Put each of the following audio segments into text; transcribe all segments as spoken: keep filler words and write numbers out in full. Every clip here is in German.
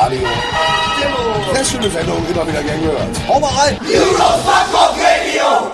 Radio. Sehr schöne Sendung, immer wieder gern gehört. Hau mal rein! Eurofuck Radio!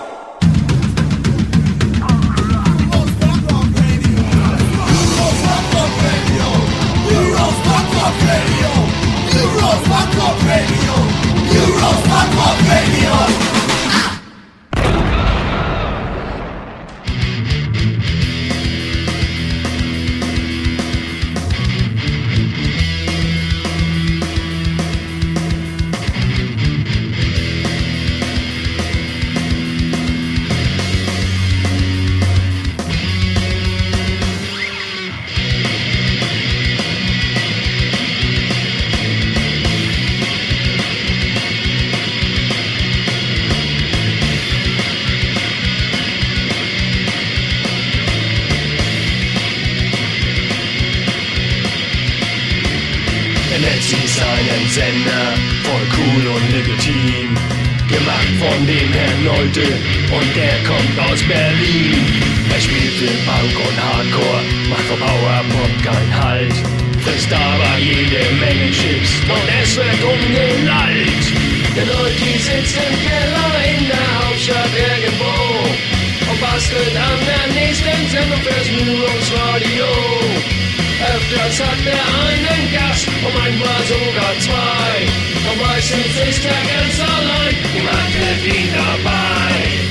Sender, voll cool und legitim, gemacht von dem Herrn Nolte und der kommt aus Berlin. Er spielt für Punk und Hardcore, macht vom Power-Pop keinen Halt, frisst aber jede Menge Chips und es wird umgelallt. Der Leute sitzt im Keller in der Hauptstadt irgendwo und bastelt an der nächsten Sendung fürs News Radio. Öfters hat er einen Gast und manchmal sogar zwei. Und meistens ist er ganz allein, niemand hilft ihm dabei.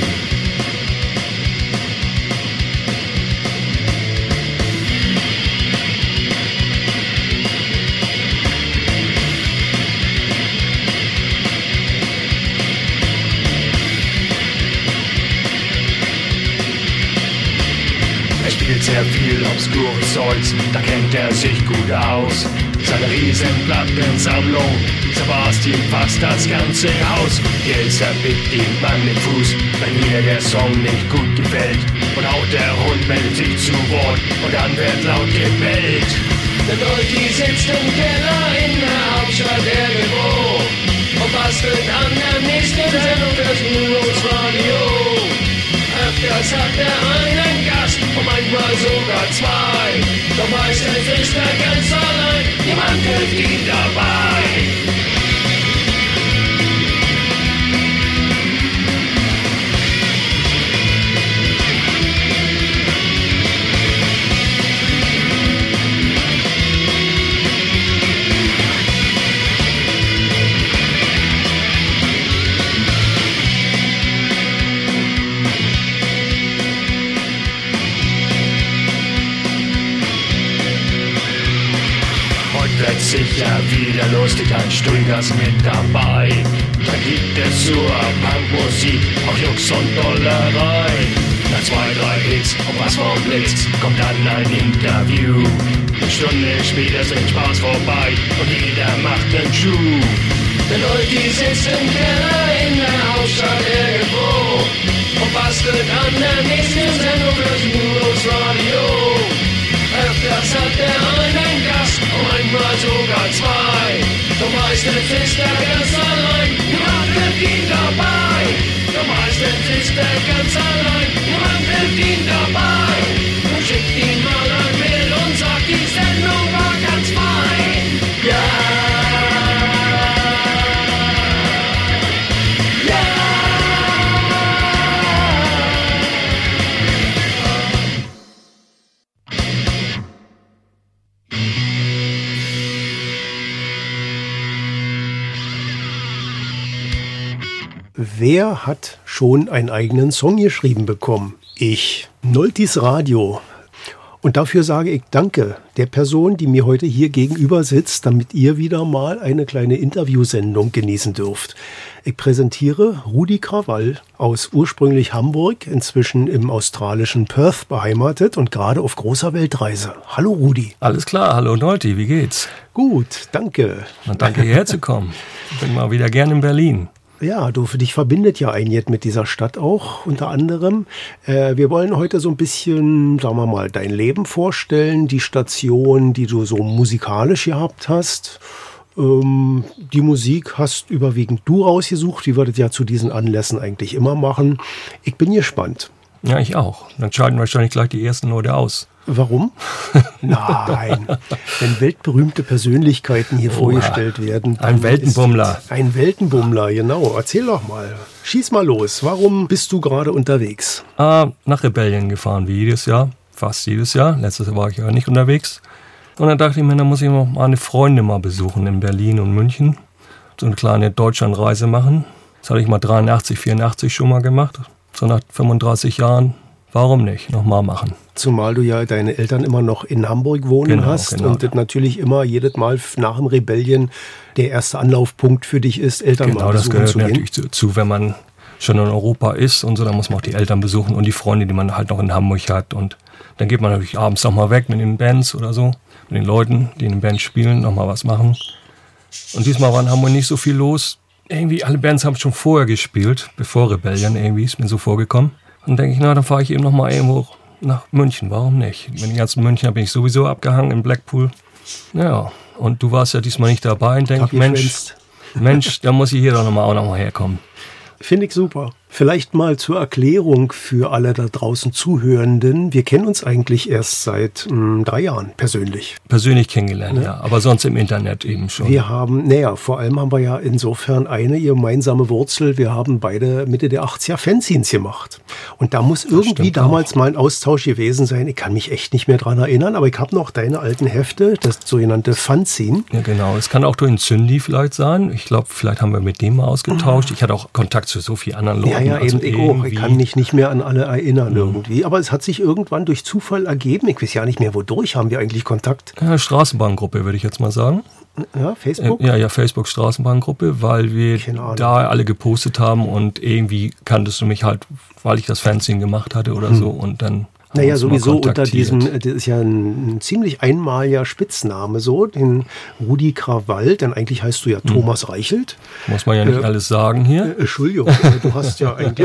Sehr viel obskures Zeugs, da kennt er sich gut aus. Seine Riesenplattensammlung, Sebastian fasst das ganze Haus. Hier ist er mit dem Mann im Fuß, wenn mir der Song nicht gut gefällt. Und auch der Hund meldet sich zu Wort und dann wird laut gebellt. Der Leute sitzt im Keller in der Hauptstadt irgendwo und bastelt an der nächsten Sendung fürs News Radio. Öfters hat er einen Gast und manchmal sogar zwei. Doch meistens ist er ganz allein, niemand hilft ihm dabei. Sicher wieder lustig, ein Stuhlgast mit dabei. Da gibt es zur Punkmusik auch Jux und Dollerei. Nach zwei, drei Hits und was vom Blitz kommt dann ein Interview. Eine Stunde später ist Spaß vorbei und jeder macht einen Schuh. Der Leute sitzt im Keller in der Hauptstadt irgendwo und bastelt an der nächsten Sendung fürs News Radio. Öfters hat er einen Gast und manchmal sogar zwei. Doch meistens ist er ganz allein, niemand hilft ihm dabei. Doch meistens ist er ganz allein, niemand hilft ihm dabei. Und schickt ihm mal ein Mail und sagt, die Sendung war ganz fein. Ja. Wer hat schon einen eigenen Song geschrieben bekommen? Ich. Noltis Radio. Und dafür sage ich Danke der Person, die mir heute hier gegenüber sitzt, damit ihr wieder mal eine kleine Interviewsendung genießen dürft. Ich präsentiere Rudi Krawall aus ursprünglich Hamburg, inzwischen im australischen Perth beheimatet und gerade auf großer Weltreise. Hallo Rudi. Alles klar, hallo Nolti, wie geht's? Gut, danke. Und danke hierher zu kommen. Ich bin mal wieder gern in Berlin. Ja, du, für dich verbindet ja ein jetzt mit dieser Stadt auch, unter anderem. Äh, wir wollen heute so ein bisschen, sagen wir mal, dein Leben vorstellen, die Station, die du so musikalisch gehabt hast. Ähm, die Musik hast überwiegend du rausgesucht, wie wir das ja zu diesen Anlässen eigentlich immer machen. Ich bin gespannt. Ja, ich auch. Dann scheiden wahrscheinlich gleich die ersten Leute aus. Warum? Nein, wenn weltberühmte Persönlichkeiten hier Oha. vorgestellt werden. Ein Weltenbummler. Ein Weltenbummler, genau. Erzähl doch mal. Schieß mal los. Warum bist du gerade unterwegs? Ah, nach Rebellion gefahren, wie jedes Jahr. Fast jedes Jahr. Letztes Jahr war ich ja nicht unterwegs. Und dann dachte ich mir, da muss ich noch mal eine Freundin mal besuchen in Berlin und München. So eine kleine Deutschlandreise machen. Das hatte ich mal dreiundachtzig, vierundachtzig schon mal gemacht. So nach fünfunddreißig Jahren. Warum nicht? Nochmal machen. Zumal du ja deine Eltern immer noch in Hamburg wohnen genau, hast genau. und das natürlich immer jedes Mal nach dem Rebellion der erste Anlaufpunkt für dich ist, Eltern genau, mal besuchen zu gehen. Genau, das gehört natürlich zu, wenn man schon in Europa ist und so, dann muss man auch die Eltern besuchen und die Freunde, die man halt noch in Hamburg hat. Und dann geht man natürlich abends nochmal weg mit den Bands oder so, mit den Leuten, die in den Bands spielen, nochmal was machen. Und diesmal war in Hamburg nicht so viel los. Irgendwie alle Bands haben schon vorher gespielt, bevor Rebellion irgendwie, ist mir so vorgekommen. Und denke ich, na, dann fahre ich eben noch mal irgendwo nach München. Warum nicht? Mit den ganzen München bin ich sowieso abgehangen in Blackpool. Ja, und du warst ja diesmal nicht dabei und denke ich, Mensch, Mensch, da muss ich hier doch noch mal, auch noch mal herkommen. Finde ich super. Vielleicht mal zur Erklärung für alle da draußen Zuhörenden. Wir kennen uns eigentlich erst seit mh, drei Jahren persönlich. Persönlich kennengelernt, ja. ja. Aber sonst im Internet eben schon. Wir haben, naja, vor allem haben wir ja insofern eine gemeinsame Wurzel. Wir haben beide Mitte der achtziger Fanzines gemacht. Und da muss das irgendwie damals auch mal ein Austausch gewesen sein. Ich kann mich echt nicht mehr dran erinnern, aber ich habe noch deine alten Hefte, das sogenannte Fanzine. Ja, genau. Es kann auch durch den Zündi vielleicht sein. Ich glaube, vielleicht haben wir mit dem mal ausgetauscht. Ich hatte auch Kontakt zu so vielen anderen Leuten. Ja, ja, also eben ich auch. Ich kann mich nicht mehr an alle erinnern mhm. irgendwie. Aber es hat sich irgendwann durch Zufall ergeben. Ich weiß ja nicht mehr, wodurch haben wir eigentlich Kontakt. Ja, Straßenbahngruppe, würde ich jetzt mal sagen. Ja, Facebook? Ja, ja, Facebook Straßenbahngruppe, weil wir da alle gepostet haben und irgendwie kanntest du mich halt, weil ich das Fanzine gemacht hatte oder hm. so und dann Naja, sowieso unter diesem, das ist ja ein, ein ziemlich einmaliger Spitzname so, den Rudi Krawall, denn eigentlich heißt du ja Thomas hm. Reichelt. Muss man ja nicht äh, alles sagen hier. Äh, Entschuldigung, du hast ja eigentlich...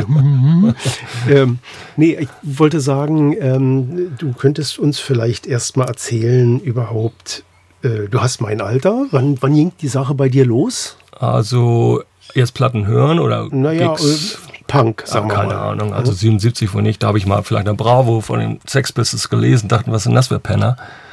ähm, nee, ich wollte sagen, ähm, du könntest uns vielleicht erst mal erzählen überhaupt, äh, du hast mein Alter, wann, wann ging die Sache bei dir los? Also erst Platten hören oder naja, Gigs? Äh, Punk, sagen ja, wir mal. Keine Ahnung, also ja. siebenundsiebzig wohl nicht. Da habe ich mal vielleicht eine Bravo von den Sex Pistols gelesen, dachten, was sind das für Penner?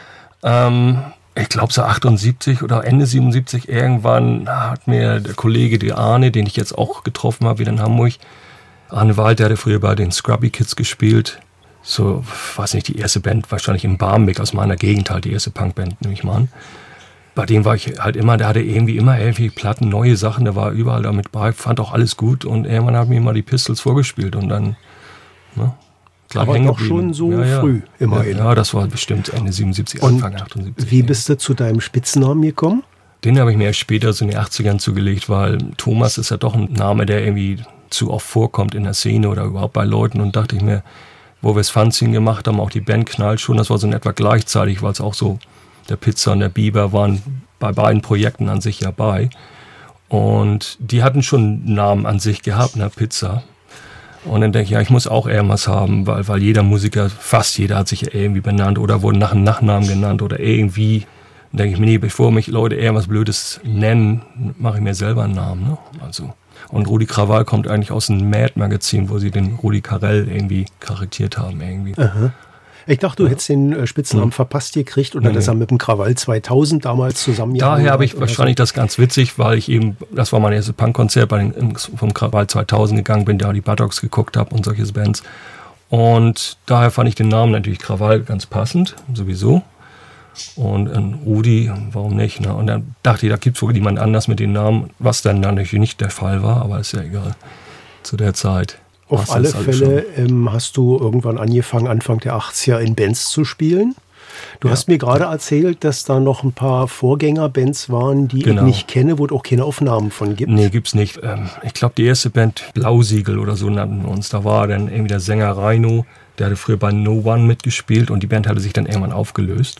Ähm, ich glaube so achtundsiebzig oder Ende siebenundsiebzig irgendwann hat mir der Kollege, der Arne, den ich jetzt auch getroffen habe, wieder in Hamburg, Arne Wald, der hatte früher bei den Scrubby Kids gespielt. So, weiß nicht, die erste Band wahrscheinlich in Barmbek aus meiner Gegend halt, die erste Punkband, nehme ich mal an. Bei dem war ich halt immer, der hatte irgendwie immer irgendwie Platten, neue Sachen, der war überall damit bei, fand auch alles gut und irgendwann hat mir mal die Pistols vorgespielt und dann, ne, gleich aber doch schon so ja, ja. früh, immerhin. Ja, ja, das war bestimmt Ende siebenundsiebzig, und Anfang achtundsiebzig. Wie bist du zu deinem Spitznamen gekommen? Den habe ich mir erst später so in den achtzigern zugelegt, weil Thomas ist ja doch ein Name, der irgendwie zu oft vorkommt in der Szene oder überhaupt bei Leuten und dachte ich mir, wo wir das Fanzine gemacht haben, auch die Band knallt schon, das war so in etwa gleichzeitig, weil es auch so der Pizza und der Biber waren bei beiden Projekten an sich ja bei. Und die hatten schon einen Namen an sich gehabt, ne, Pizza. Und dann denke ich, ja, ich muss auch irgendwas haben, weil, weil jeder Musiker, fast jeder hat sich ja irgendwie benannt oder wurde nach einem Nachnamen genannt oder irgendwie. Dann denke ich mir, nee, bevor mich Leute irgendwas Blödes nennen, mache ich mir selber einen Namen. Ne? Also. Und Rudi Krawall kommt eigentlich aus einem Mad-Magazin, wo sie den Rudi Carrell irgendwie charakteriert haben. Irgendwie. Aha. Ich dachte, du ja. hättest den äh, Spitznamen hm. verpasst gekriegt und dann nee, ist er mit dem Krawall zweitausend damals zusammen. Daher habe ich wahrscheinlich so. Das ganz witzig, weil ich eben, das war mein erstes Punkkonzert, bei den, vom Krawall zweitausend gegangen bin, da die Buttocks geguckt habe und solche Bands. Und daher fand ich den Namen natürlich Krawall ganz passend, sowieso. Und äh, Rudi, warum nicht? Ne? Und dann dachte ich, da gibt es wohl jemand anders mit den Namen, was dann natürlich nicht der Fall war, aber ist ja egal zu der Zeit. Auf alle Fälle ähm, hast du irgendwann angefangen, Anfang der achtziger in Bands zu spielen. Du ja. hast mir gerade erzählt, dass da noch ein paar Vorgängerbands waren, die genau. ich nicht kenne, wo es auch keine Aufnahmen von gibt. Nee, gibt's nicht. Ähm, ich glaube, die erste Band, Blausiegel oder so nannten wir uns, da war dann irgendwie der Sänger Reino, der hatte früher bei No One mitgespielt und die Band hatte sich dann irgendwann aufgelöst.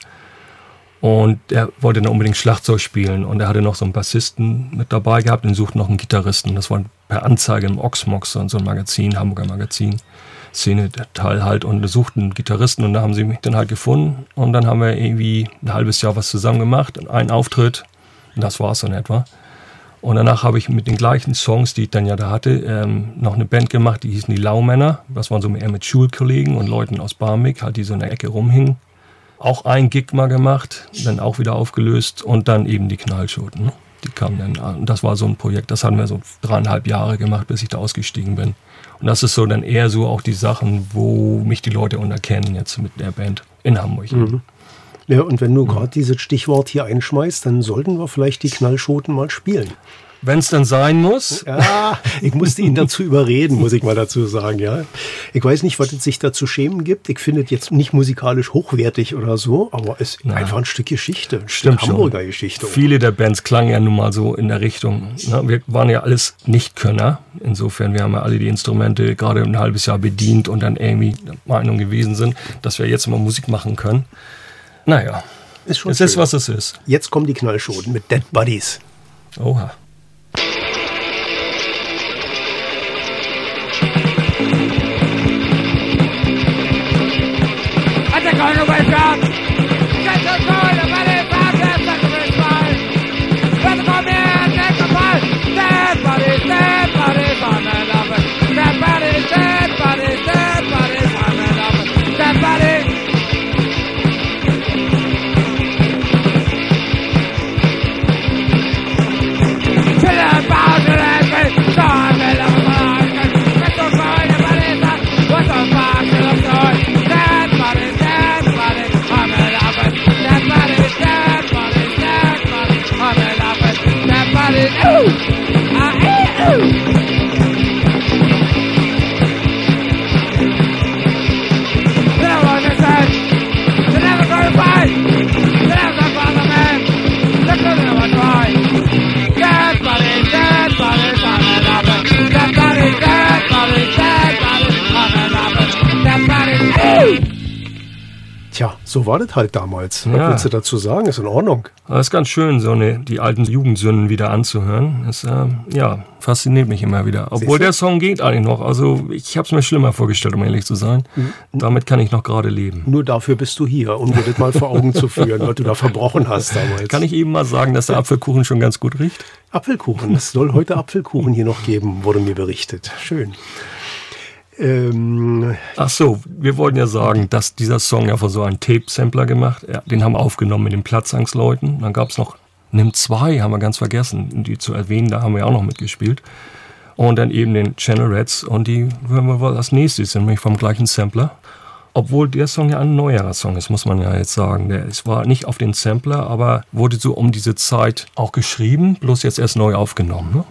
Und er wollte dann unbedingt Schlagzeug spielen und er hatte noch so einen Bassisten mit dabei gehabt und suchte noch einen Gitarristen. Das war per Anzeige im Oxmox, so ein Magazin, Hamburger Magazin, Szene-Teil halt, und suchten einen Gitarristen und da haben sie mich dann halt gefunden und dann haben wir irgendwie ein halbes Jahr was zusammen gemacht, einen Auftritt und das war es dann etwa. Und danach habe ich mit den gleichen Songs, die ich dann ja da hatte, ähm, noch eine Band gemacht, die hießen die Laumänner. Das waren so eher mit Schulkollegen und Leuten aus Barmbek, halt, die so in der Ecke rumhingen. Auch ein Gig mal gemacht, dann auch wieder aufgelöst und dann eben die Knallschoten. Ne? Die kamen dann an. Und das war so ein Projekt, das haben wir so dreieinhalb Jahre gemacht, bis ich da ausgestiegen bin. Und das ist so dann eher so auch die Sachen, wo mich die Leute unterkennen jetzt mit der Band in Hamburg. Mhm. Ja, und wenn du gerade dieses Stichwort hier einschmeißt, dann sollten wir vielleicht die Knallschoten mal spielen. Wenn es dann sein muss. Ja, ich musste ihn dazu überreden, muss ich mal dazu sagen, ja. Ich weiß nicht, was es sich da zu schämen gibt. Ich finde es jetzt nicht musikalisch hochwertig oder so, aber es ist einfach ein Stück Geschichte. Ein Stimmt Stück Hamburger schon. Geschichte. Viele der Bands klangen ja nun mal so in der Richtung. Ne? Wir waren ja alles Nichtkönner. Insofern, wir haben ja alle die Instrumente gerade ein halbes Jahr bedient und dann irgendwie der Meinung gewesen sind, dass wir jetzt mal Musik machen können. Naja, ist schon es schön. ist, was es ist. Jetzt kommen die Knallschoten mit Dead Buddies. Oha. Gonna wake up. Get the phone, the money, five, ten seconds, five. Let the come in, take the five. Dead bodies, dead bodies, I'm in love. Dead bodies, dead bodies, dead bodies, I'm in love. Dead bodies. Till the bound to the street, so I'm in love with my life. Get the phone, the money, what the fuck is the story? Dead bodies, dead bodies, I'm in love with. Dead bodies, dead bodies, dead bodies, I'm in love with. Dead bodies, ooh, ah, eh, ooh. They don't understand. They're never gonna fight. They're never gonna follow man. Look at them and try. Dead bodies, dead bodies, I'm in love with. Dead bodies, dead bodies, dead bodies, I'm in love with. Dead bodies, ooh. Tja, so war das halt damals. Was Ja. willst du dazu sagen? Ist in Ordnung. Aber es ist ganz schön, so eine, die alten Jugendsünden wieder anzuhören. Das äh, ja, fasziniert mich immer wieder. Obwohl der Song geht eigentlich noch. Also ich habe es mir schlimmer vorgestellt, um ehrlich zu sein. Mhm. Damit kann ich noch gerade leben. Nur dafür bist du hier, um dir das mal vor Augen zu führen, was du da verbrochen hast damals. Kann ich eben mal sagen, dass der Apfelkuchen schon ganz gut riecht? Apfelkuchen. Es soll heute Apfelkuchen hier noch geben, wurde mir berichtet. Schön. Ähm, Ach so, wir wollten ja sagen, dass dieser Song ja von so einem Tape-Sampler gemacht, ja, den haben wir aufgenommen mit den Platzangstleuten. Dann gab es noch Nimm zwei, haben wir ganz vergessen, die zu erwähnen, da haben wir auch noch mitgespielt. Und dann eben den Channel Rats und die hören wir wohl als nächstes, nämlich vom gleichen Sampler. Obwohl der Song ja ein neuerer Song ist, muss man ja jetzt sagen. Der es war nicht auf den Sampler, aber wurde so um diese Zeit auch geschrieben, bloß jetzt erst neu aufgenommen, ne?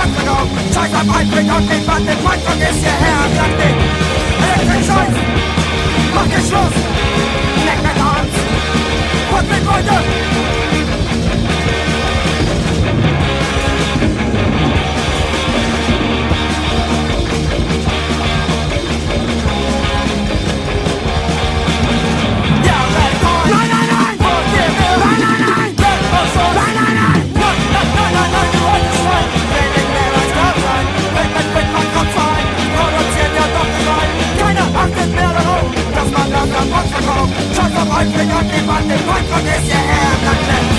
Scheiß auf Einblick und den Band, den Freund vergiss hierher, sag den Electric Scheiß! Mach den Schluss, nicht mit uns und mit Leute. Scheiß auf euch, wir können niemand den Boykott ist hierher im Land.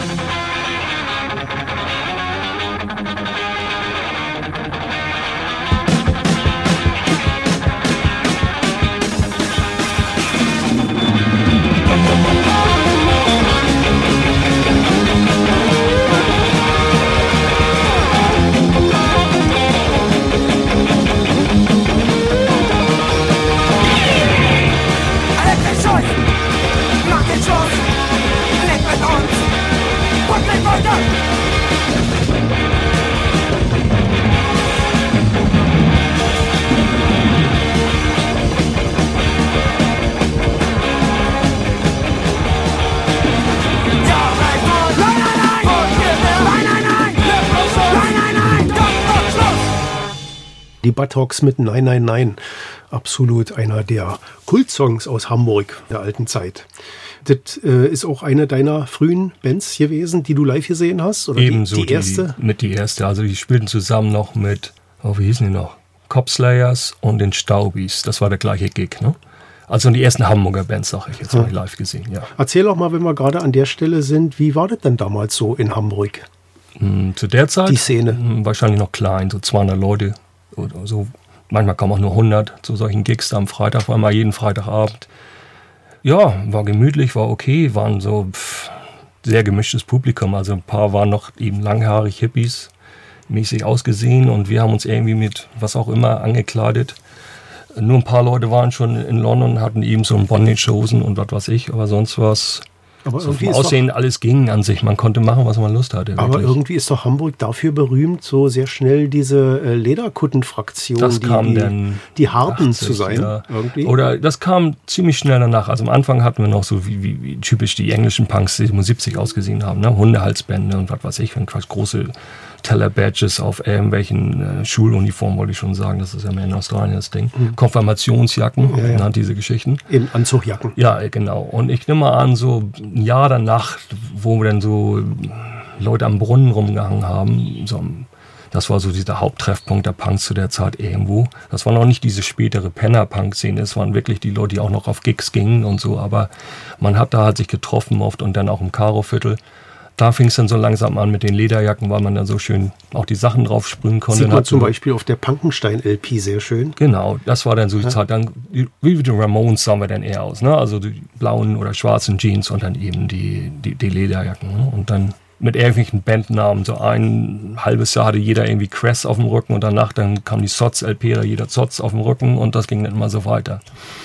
Die Buzzcocks mit Nein, Nein, Nein. Absolut einer der Kultsongs aus Hamburg der alten Zeit. Das äh, ist auch eine deiner frühen Bands gewesen, die du live gesehen hast? Oder Ebenso die, die erste? Die, mit die erste. Also die spielten zusammen noch mit, oh, wie hießen die noch? Copslayers und den Staubis. Das war der gleiche Gig, ne? Also die ersten Hamburger Bands, sag ich jetzt mal, live gesehen, ja. Erzähl doch mal, wenn wir gerade an der Stelle sind, wie war das denn damals so in Hamburg? Hm, zu der Zeit? Die Szene? Hm, wahrscheinlich noch klein, so zweihundert Leute oder so. Manchmal kamen auch nur hundert zu solchen Gigs da am Freitag, war mal jeden Freitagabend. Ja, war gemütlich, war okay, waren so pff, sehr gemischtes Publikum. Also ein paar waren noch eben langhaarig Hippies, mäßig ausgesehen und wir haben uns irgendwie mit was auch immer angekleidet. Nur ein paar Leute waren schon in London, hatten eben so ein Bondage-Hosen und was weiß ich, aber sonst was. Aber so vom Aussehen doch, alles ging an sich. Man konnte machen, was man Lust hatte. Aber wirklich. Irgendwie ist doch Hamburg dafür berühmt, so sehr schnell diese äh, Lederkuttenfraktion, das die, kam die, dann die Harten achtzig, zu sein. Ja. Irgendwie. Oder das kam ziemlich schnell danach. Also am Anfang hatten wir noch so wie, wie, wie typisch die englischen Punks, die siebzig ausgesehen haben. Ne? Hundehalsbände und was weiß ich, große Teller-Badges auf irgendwelchen äh, Schuluniformen, wollte ich schon sagen. Das ist ja mehr in Australien das Ding. Mhm. Konfirmationsjacken, ja, ja. Ne, diese Geschichten. In Anzugjacken. Ja, genau. Und ich nehme mal an, so ein Jahr danach, wo wir dann so Leute am Brunnen rumgehangen haben, so, das war so dieser Haupttreffpunkt der Punks zu der Zeit irgendwo. Das war noch nicht diese spätere Penner-Punk-Szene, es waren wirklich die Leute, die auch noch auf Gigs gingen und so, aber man hat da halt sich getroffen oft und dann auch im Karo-Viertel. Da fing es dann so langsam an mit den Lederjacken, weil man dann so schön auch die Sachen drauf sprühen konnte. Sieht man zum Beispiel auf der Punkenstein-L P sehr schön. Genau, das war dann so die ja. Zeit. Dann, wie die Ramones sahen wir dann eher aus, ne? Also die blauen oder schwarzen Jeans und dann eben die, die, die Lederjacken. Ne? Und dann mit irgendwelchen Bandnamen. So ein halbes Jahr hatte jeder irgendwie Cress auf dem Rücken und danach dann kam die Sots-L P, da jeder Sots auf dem Rücken und das ging dann immer so weiter.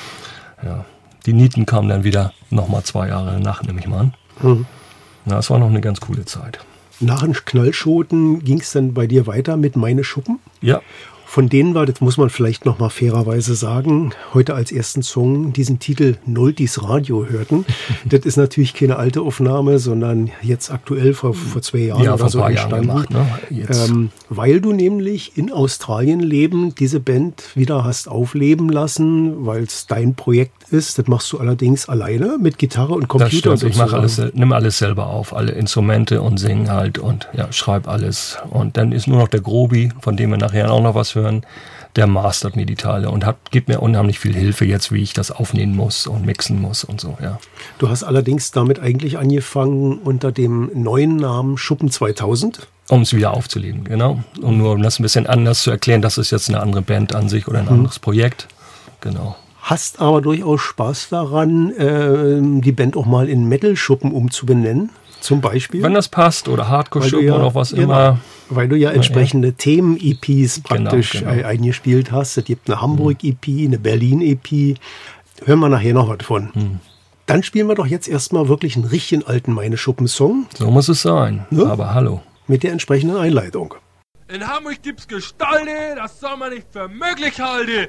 Ja. Die Nieten kamen dann wieder nochmal zwei Jahre danach, nehme ich mal an. Mhm. Na, es war noch eine ganz coole Zeit. Nach den Knallschoten ging es dann bei dir weiter mit Meine Schuppen? Ja. Von denen war, das muss man vielleicht noch mal fairerweise sagen, heute als ersten Song diesen Titel Noltis Radio hörten. Das ist natürlich keine alte Aufnahme, sondern jetzt aktuell vor, vor zwei Jahren ja, oder so entstanden. Gemacht, ne? ähm, weil du nämlich in Australien lebend diese Band wieder hast aufleben lassen, weil es dein Projekt ist. Das machst du allerdings alleine mit Gitarre und Computer. Das stimmt. Ich mache alles, nimm alles selber auf, alle Instrumente und singe halt und ja, schreib alles. Und dann ist nur noch der Grobi, von dem wir nachher auch noch was hören. Der mastert mir die Teile und hat, gibt mir unheimlich viel Hilfe jetzt, wie ich das aufnehmen muss und mixen muss und so, ja. Du hast allerdings damit eigentlich angefangen unter dem neuen Namen Schuppen zweitausend? Um es wieder aufzuleben, genau. Und nur um das ein bisschen anders zu erklären, das ist jetzt eine andere Band an sich oder ein anderes Projekt, genau. Hast aber durchaus Spaß daran, äh, die Band auch mal in Metal-Schuppen umzubenennen? Zum Beispiel. Wenn das passt oder Hardcore-Schuppen ja, oder was genau, immer. Weil du ja entsprechende ja. Themen-E Ps praktisch genau, genau. eingespielt hast. Es gibt eine Hamburg-E P, eine Berlin-E P. Hören wir nachher noch was von. Hm. Dann spielen wir doch jetzt erstmal wirklich einen richtigen alten Meine Schuppen-Song. So muss es sein. Ja? Aber hallo. Mit der entsprechenden Einleitung. In Hamburg gibt's Gestalte, das soll man nicht für möglich halten.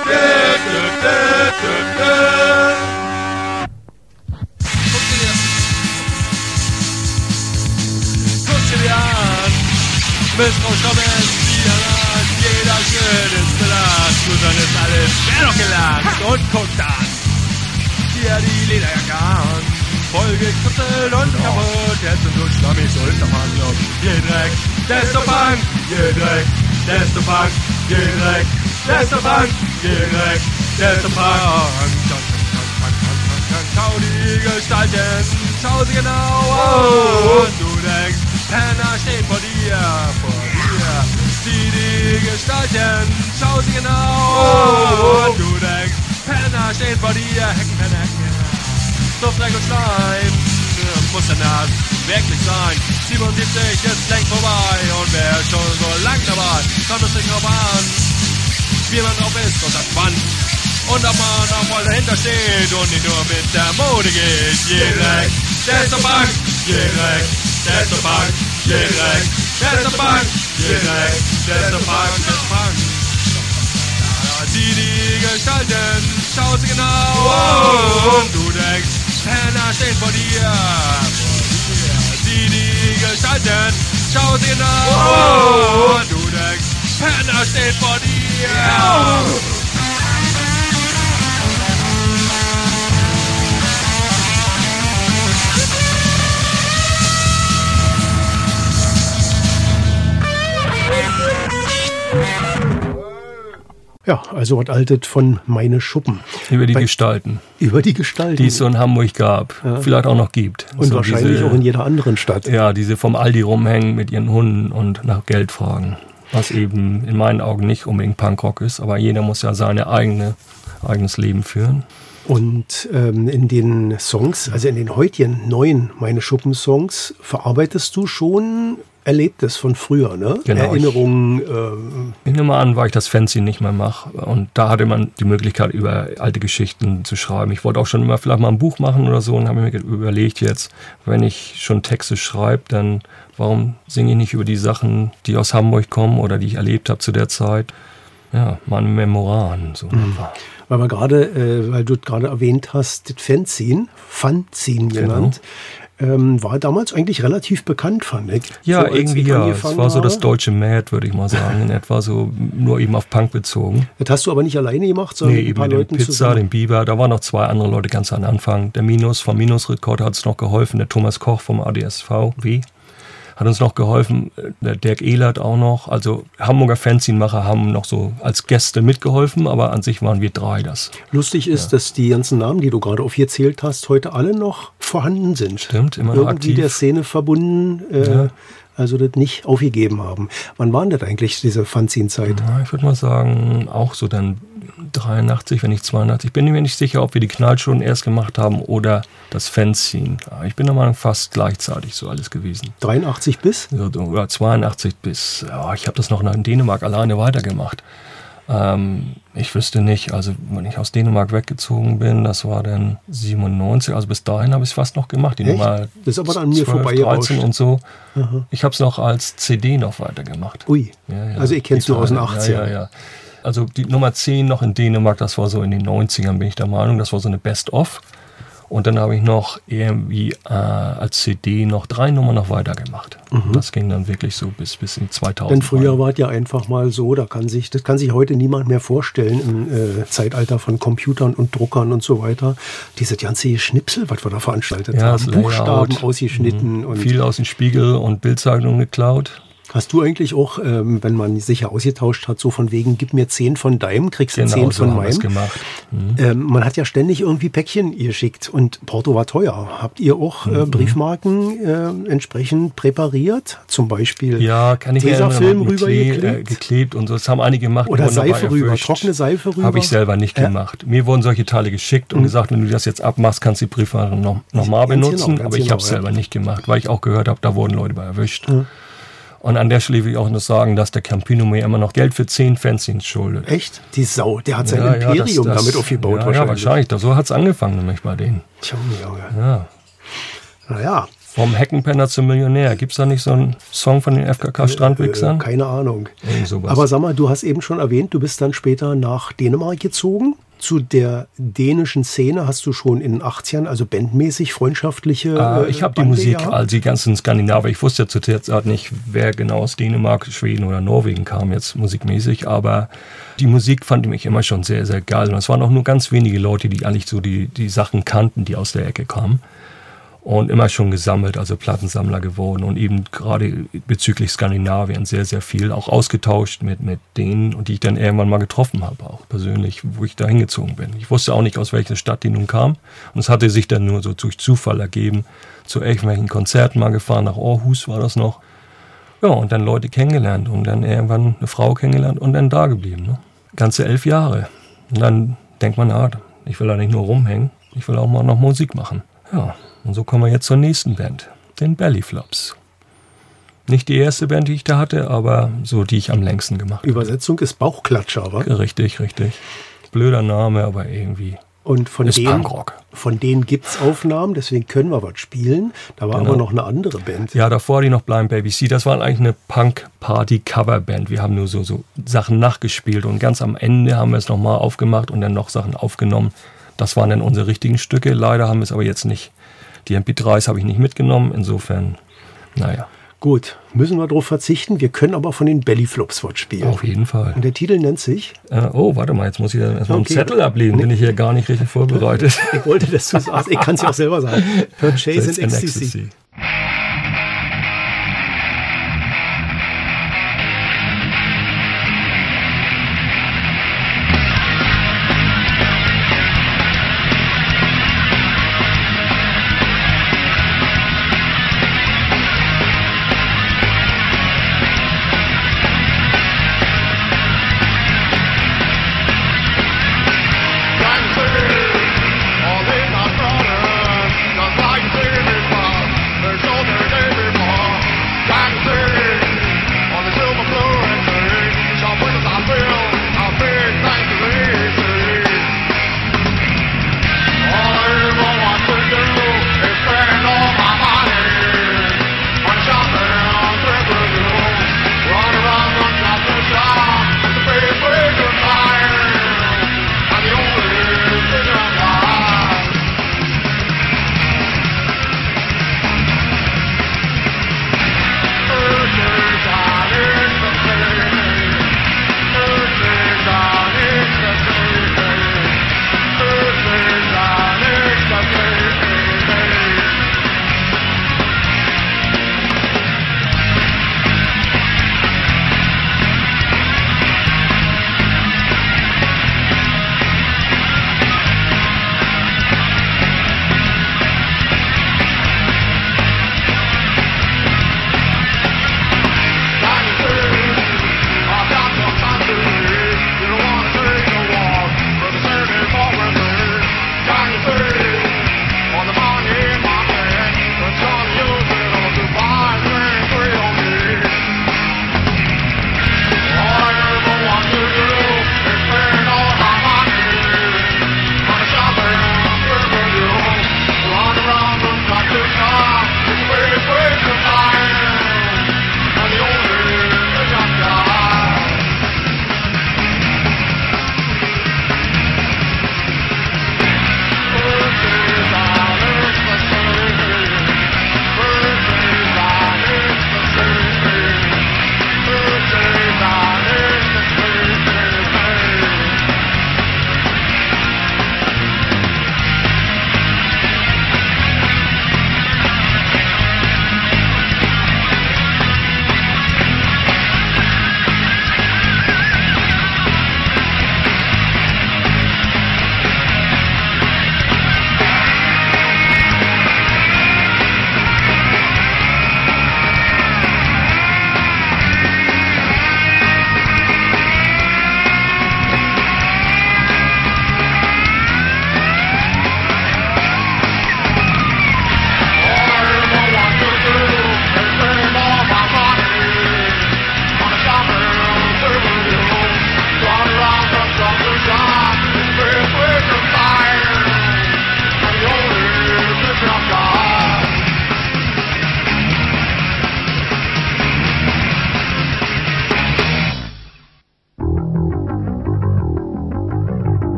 Guck dir an, Missbrauchskommen, die an, jeder schön ist belacht. Gut, dann ist alles wer noch gelacht. Und guck dann, hier die Lederjacke an. Voll gekritzelt und kaputt, jetzt sind nur Schlammis und der Handlung. Je Dreck, desto Punk, je Dreck, desto Punk, je Dreck, desto Punk, je Dreck, desto Punk. Schau die Gestalten, schau sie genau an. Und du denkst, Penner steht vor dir, vor dir. Sieh die Gestalten, schau sie genau an. Und du denkst, Penner steht vor dir, Heckenpenner, Heckenpenner. So Dreck und Schleim, muss denn das wirklich sein? siebenundsiebzig ist längst vorbei und wer ist schon so lang dabei? Kommt es nicht drauf an, wie man drauf ist und ab wann. Und ob man auch voll dahinter steht und nicht nur mit der Mode geht. Je Dreck, desto Punk, je Dreck, desto Punk, je Dreck, desto Punk, je Dreck, desto Punk, desto Punk. Sieh die Gestalten, schau sie genau und du denkst, Penner steht vor dir, vor dir. Sieh die Gestalten, schau sie genau und du denkst, Penner steht vor dir. Ja, also was altet von Meine Schuppen. Über die Bei, Gestalten. Über die Gestalten. Die es so in Hamburg gab. Ja. Vielleicht auch noch gibt. Und so wahrscheinlich diese, auch in jeder anderen Stadt. Ja, diese vom Aldi rumhängen mit ihren Hunden und nach Geld fragen. Was eben in meinen Augen nicht unbedingt Punkrock ist. Aber jeder muss ja seine eigene, eigenes Leben führen. Und ähm, in den Songs, also in den heutigen neuen Meine Schuppen-Songs, verarbeitest du schon Erlebtes von früher, ne? Genau, Erinnerungen. Ähm ich nehme an, weil ich das Fanzine nicht mehr mache. Und da hatte man die Möglichkeit, über alte Geschichten zu schreiben. Ich wollte auch schon immer vielleicht mal ein Buch machen oder so und habe mir überlegt jetzt, wenn ich schon Texte schreibe, dann warum singe ich nicht über die Sachen, die aus Hamburg kommen oder die ich erlebt habe zu der Zeit. Ja, meine Memoiren. So mhm. Weil wir gerade, äh, weil du gerade erwähnt hast, das Fanzine, Fanzine genannt, genau. ähm, war damals eigentlich relativ bekannt, fand ich. Ja, so, irgendwie ja. Es war so das deutsche Mad, würde ich mal sagen, in etwa so nur eben auf Punk bezogen. Das hast du aber nicht alleine gemacht, sondern nee, mit ein paar eben mit Leuten dem Pizza, zusammen. dem Biber, da waren noch zwei andere Leute ganz am Anfang. Der Minus vom Minus-Rekord hat es noch geholfen, der Thomas Koch vom A D S V W hat uns noch geholfen, der Dirk Ehlert auch noch. Also Hamburger Fanzine-Macher haben noch so als Gäste mitgeholfen, aber an sich waren wir drei das. Lustig ist, ja. dass die ganzen Namen, die du gerade aufgezählt hast, heute alle noch vorhanden sind. Stimmt, immer noch Irgendwie aktiv. der Szene verbunden, äh, Ja. also das nicht aufgegeben haben. Wann war denn das eigentlich, diese Fanzine-Zeit? Ja, ich würde mal sagen, auch so dann dreiundachtzig, wenn nicht zweiundachtzig. Ich bin mir nicht sicher, ob wir die Knallschuhen erst gemacht haben oder das Fanzine. Ich bin der Meinung, fast gleichzeitig so alles gewesen. dreiundachtzig bis? Oder zweiundachtzig bis, ja, ich habe das noch in Dänemark alleine weitergemacht. Ähm, ich wüsste nicht, also wenn ich aus Dänemark weggezogen bin, das war dann siebenundneunzig, also bis dahin habe ich es fast noch gemacht. Die Echt? Nummer Das ist aber an mir zwölf, vorbeigerauscht. dreizehn und so. Aha. Ich habe es noch als C D noch weitergemacht. Ui, Ja, ja. also ich kenne es Die nur aus den Teile, achtzigern. Ja, ja, ja. Also die Nummer zehn noch in Dänemark, das war so in den neunzigern, bin ich der Meinung. Das war so eine Best-of. Und dann habe ich noch irgendwie äh, als C D noch drei Nummern noch weitergemacht. Mhm. Das ging dann wirklich so bis, bis in zweitausend. Denn früher war es ja einfach mal so, da kann sich, das kann sich heute niemand mehr vorstellen im äh, Zeitalter von Computern und Druckern und so weiter. Diese ganze Schnipsel, was wir da veranstaltet Ja, haben, das Buchstaben Layout. ausgeschnitten. Mhm. Und viel aus dem Spiegel und Bildzeichnungen geklaut. hast du eigentlich auch, ähm, wenn man sich ja ausgetauscht hat, so von wegen, gib mir zehn von deinem, kriegst du Genau, zehn so von haben wir es meinem. gemacht. Mhm. Ähm, man hat ja ständig irgendwie Päckchen geschickt und Porto war teuer. Habt ihr auch äh, Briefmarken äh, entsprechend präpariert? Zum Beispiel Ja, kann ich mir erinnern, Tesafilm mit Klee, äh, rübergeklebt? geklebt und so. Das haben einige gemacht. die Oder wurden dabei Seife rüber, erwischt. trockene Seife rüber? Habe ich selber nicht Ja. gemacht. Mir wurden solche Teile geschickt und gesagt, wenn du das jetzt abmachst, kannst du die Briefmarken noch, noch mal Ganz benutzen. genau, ganz aber ich genau, habe es ja. selber nicht gemacht, weil ich auch gehört habe, da wurden Leute bei erwischt. Und an der Stelle will ich auch noch sagen, dass der Campino mir immer noch Geld für zehn Fanzines schuldet. Echt? Die Sau, der hat sein Ja, ja, Imperium das- das- damit aufgebaut ja, wahrscheinlich. Ja, wahrscheinlich. Da- So hat es angefangen nämlich bei denen. Tja, Junge. Ja. Naja, Vom Heckenpenner zum Millionär. Gibt es da nicht so einen Song von den F K K-Strandwichsern? Äh, keine Ahnung. Irgend sowas. Aber sag mal, du hast eben schon erwähnt, du bist dann später nach Dänemark gezogen. Zu der dänischen Szene hast du schon in den achtzigern, also bandmäßig, freundschaftliche äh, Ich habe die Bande Musik, gehabt? also die ganzen Skandinavier, ich wusste ja zu der Zeit nicht, wer genau aus Dänemark, Schweden oder Norwegen kam jetzt musikmäßig, aber die Musik fand ich immer schon sehr, sehr geil. Und es waren auch nur ganz wenige Leute, die eigentlich so die, die Sachen kannten, die aus der Ecke kamen. Und immer schon gesammelt, also Plattensammler geworden und eben gerade bezüglich Skandinavien sehr, sehr viel auch ausgetauscht mit, mit denen, und die ich dann irgendwann mal getroffen habe, auch persönlich, wo ich da hingezogen bin. Ich wusste auch nicht, aus welcher Stadt die nun kam, und es hatte sich dann nur so durch Zufall ergeben, zu irgendwelchen Konzerten mal gefahren, nach Aarhus war das noch. Ja, und dann Leute kennengelernt und dann irgendwann eine Frau kennengelernt und dann da geblieben. Ne? Ganze elf Jahre. Und dann denkt man, ah, ich will da nicht nur rumhängen, ich will auch mal noch Musik machen. Ja. Und so kommen wir jetzt zur nächsten Band, den Bellyflops. Nicht die erste Band, die ich da hatte, aber so, die ich am längsten gemacht habe. Übersetzung ist Bauchklatscher, wa? Richtig, richtig. Blöder Name, aber irgendwie Und von ist denen, Punkrock. von denen gibt es Aufnahmen, deswegen können wir was spielen. Da war Genau. aber noch eine andere Band. Ja, davor die noch Blind Baby C. Das war eigentlich eine Punk-Party-Coverband. Wir haben nur so, so Sachen nachgespielt und ganz am Ende haben wir es nochmal aufgemacht und dann noch Sachen aufgenommen. Das waren dann unsere richtigen Stücke. Leider haben wir es aber jetzt nicht. Die M P dreis habe ich nicht mitgenommen, insofern, naja. Gut, müssen wir darauf verzichten. Wir können aber von den Bellyflops was spielen. Auf jeden Fall. Und der Titel nennt sich? Äh, oh, warte mal, jetzt muss ich dann erstmal Okay. einen Zettel ablegen. Bin ich hier gar nicht richtig vorbereitet. Ich wollte, dass du sagst. Ich kann es ja auch selber sagen. Purchase That's and an Ecstasy. All day my brother, just like singing his song.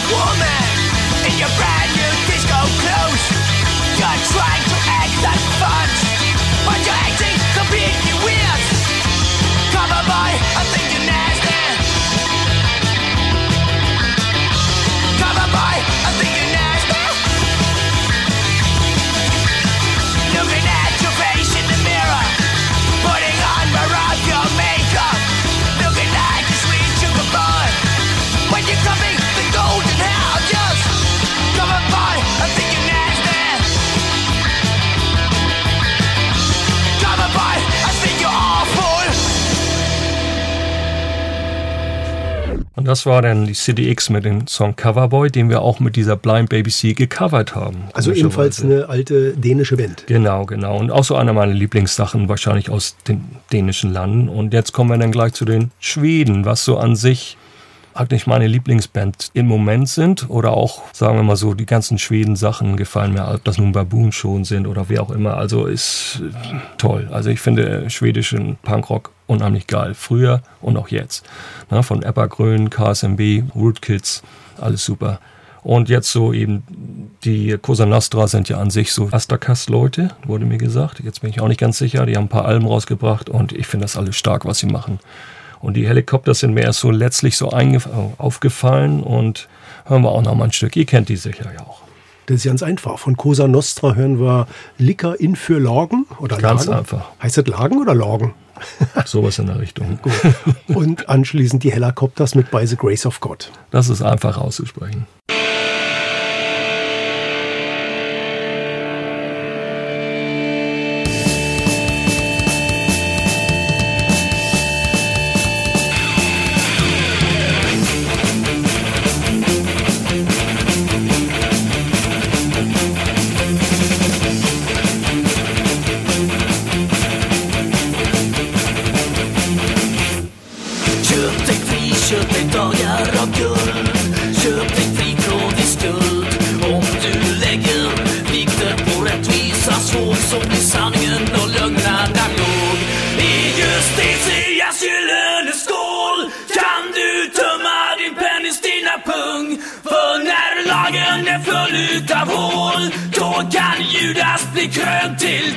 woman in your brand new disco clothes. You're trying to act like fun, but you're acting completely weird. Cover boy, I think you're nasty. Cover boy, I think you're nasty. Looking at your face in the mirror, putting on more of your makeup, looking like a sweet sugar boy. When you're coming the golden hair, just cover boy, I think you're nasty. Cover boy, I think you're awful. Und das war dann die C D X mit dem Song Coverboy, den wir auch mit dieser Blind Baby Sea gecovert haben. Also ebenfalls eine alte dänische Band. Genau, genau. Und auch so eine meiner Lieblingssachen, wahrscheinlich aus den dänischen Landen. Und jetzt kommen wir dann gleich zu den Schweden, was so an sich eigentlich meine Lieblingsband im Moment sind. Oder auch, sagen wir mal so, die ganzen Schweden-Sachen gefallen mir, ob das nun Baboon schon sind oder wie auch immer. Also ist toll. Also ich finde schwedischen Punkrock unheimlich geil. Früher und auch jetzt. Na, von Ebba-Grön, K S M B, Rootkits, alles super. Und jetzt so eben, die Cosa Nostra sind ja an sich so Astakast-Leute, wurde mir gesagt. Jetzt bin ich auch nicht ganz sicher. Die haben ein paar Alben rausgebracht und ich finde das alles stark, was sie machen. Und die Helikopter sind mir erst so letztlich so aufgefallen und hören wir auch noch mal ein Stück. Ihr kennt die sicher ja auch. Das ist ganz einfach. Von Cosa Nostra hören wir Licker in für Lorgen oder Ganz Lagen. einfach. Heißt das Lagen oder Lorgen? Sowas in der Richtung. Gut. Und anschließend die Helicopters mit By the Grace of God. Das ist einfach auszusprechen. Köp dig fri, köp dig dagar av guld. Köp dig fri från din skuld. Om du lägger vikten på rättvisans våg så blir sanningen och lögnerna låg. I justitias gyllene skål kan du tömma din pennis dina pung. För när lagen är full utav hål då kan Judas bli krönt till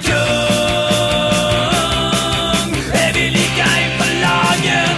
kung. Är vi lika inför lagen?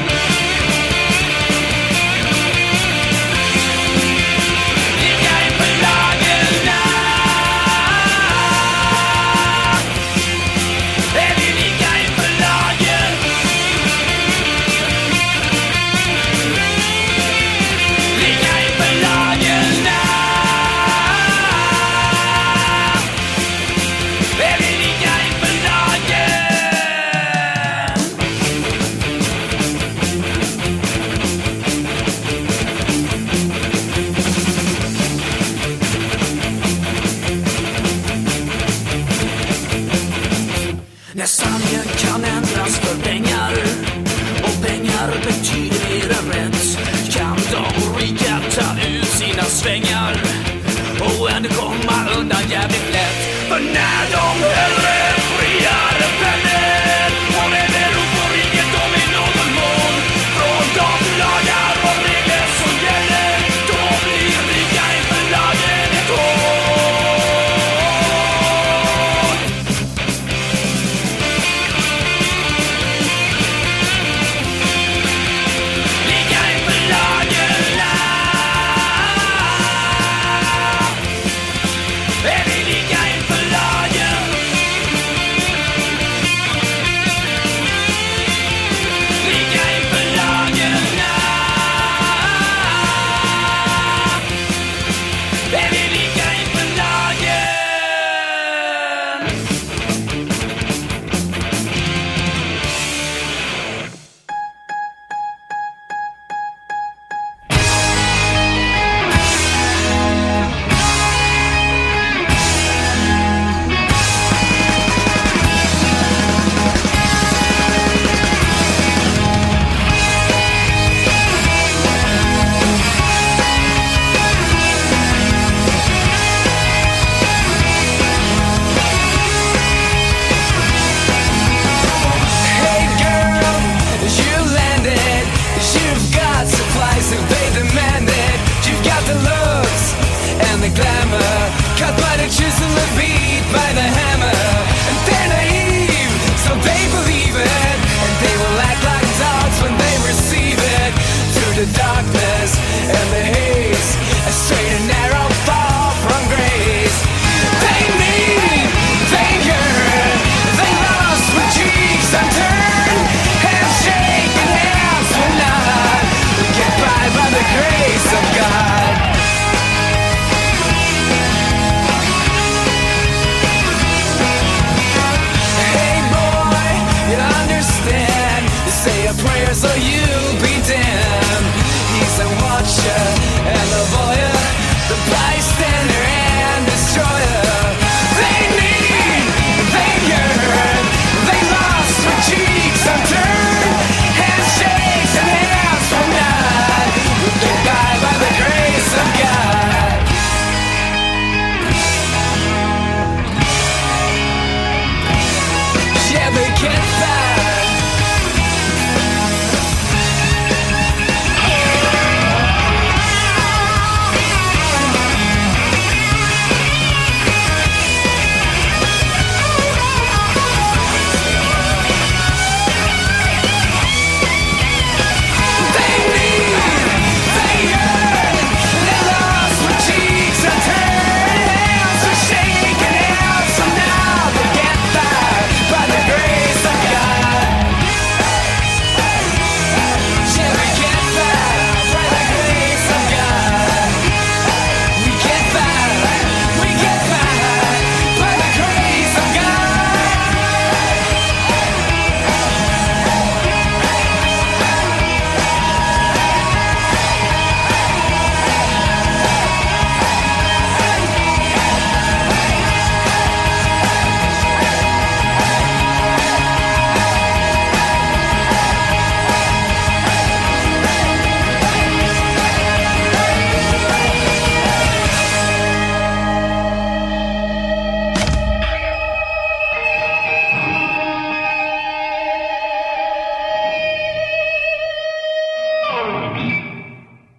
När sanningen kan ändras för pengar och pengar betyder mer än rätt kan de rika ta ut sina svängar och ändå komma undan jävligt lätt. För när de hellre friare pennor och lever upp på riket de i någon mån från de lagar och regler som gäller då blir rika inför lagen ett hån. Är vi lika inför lagen?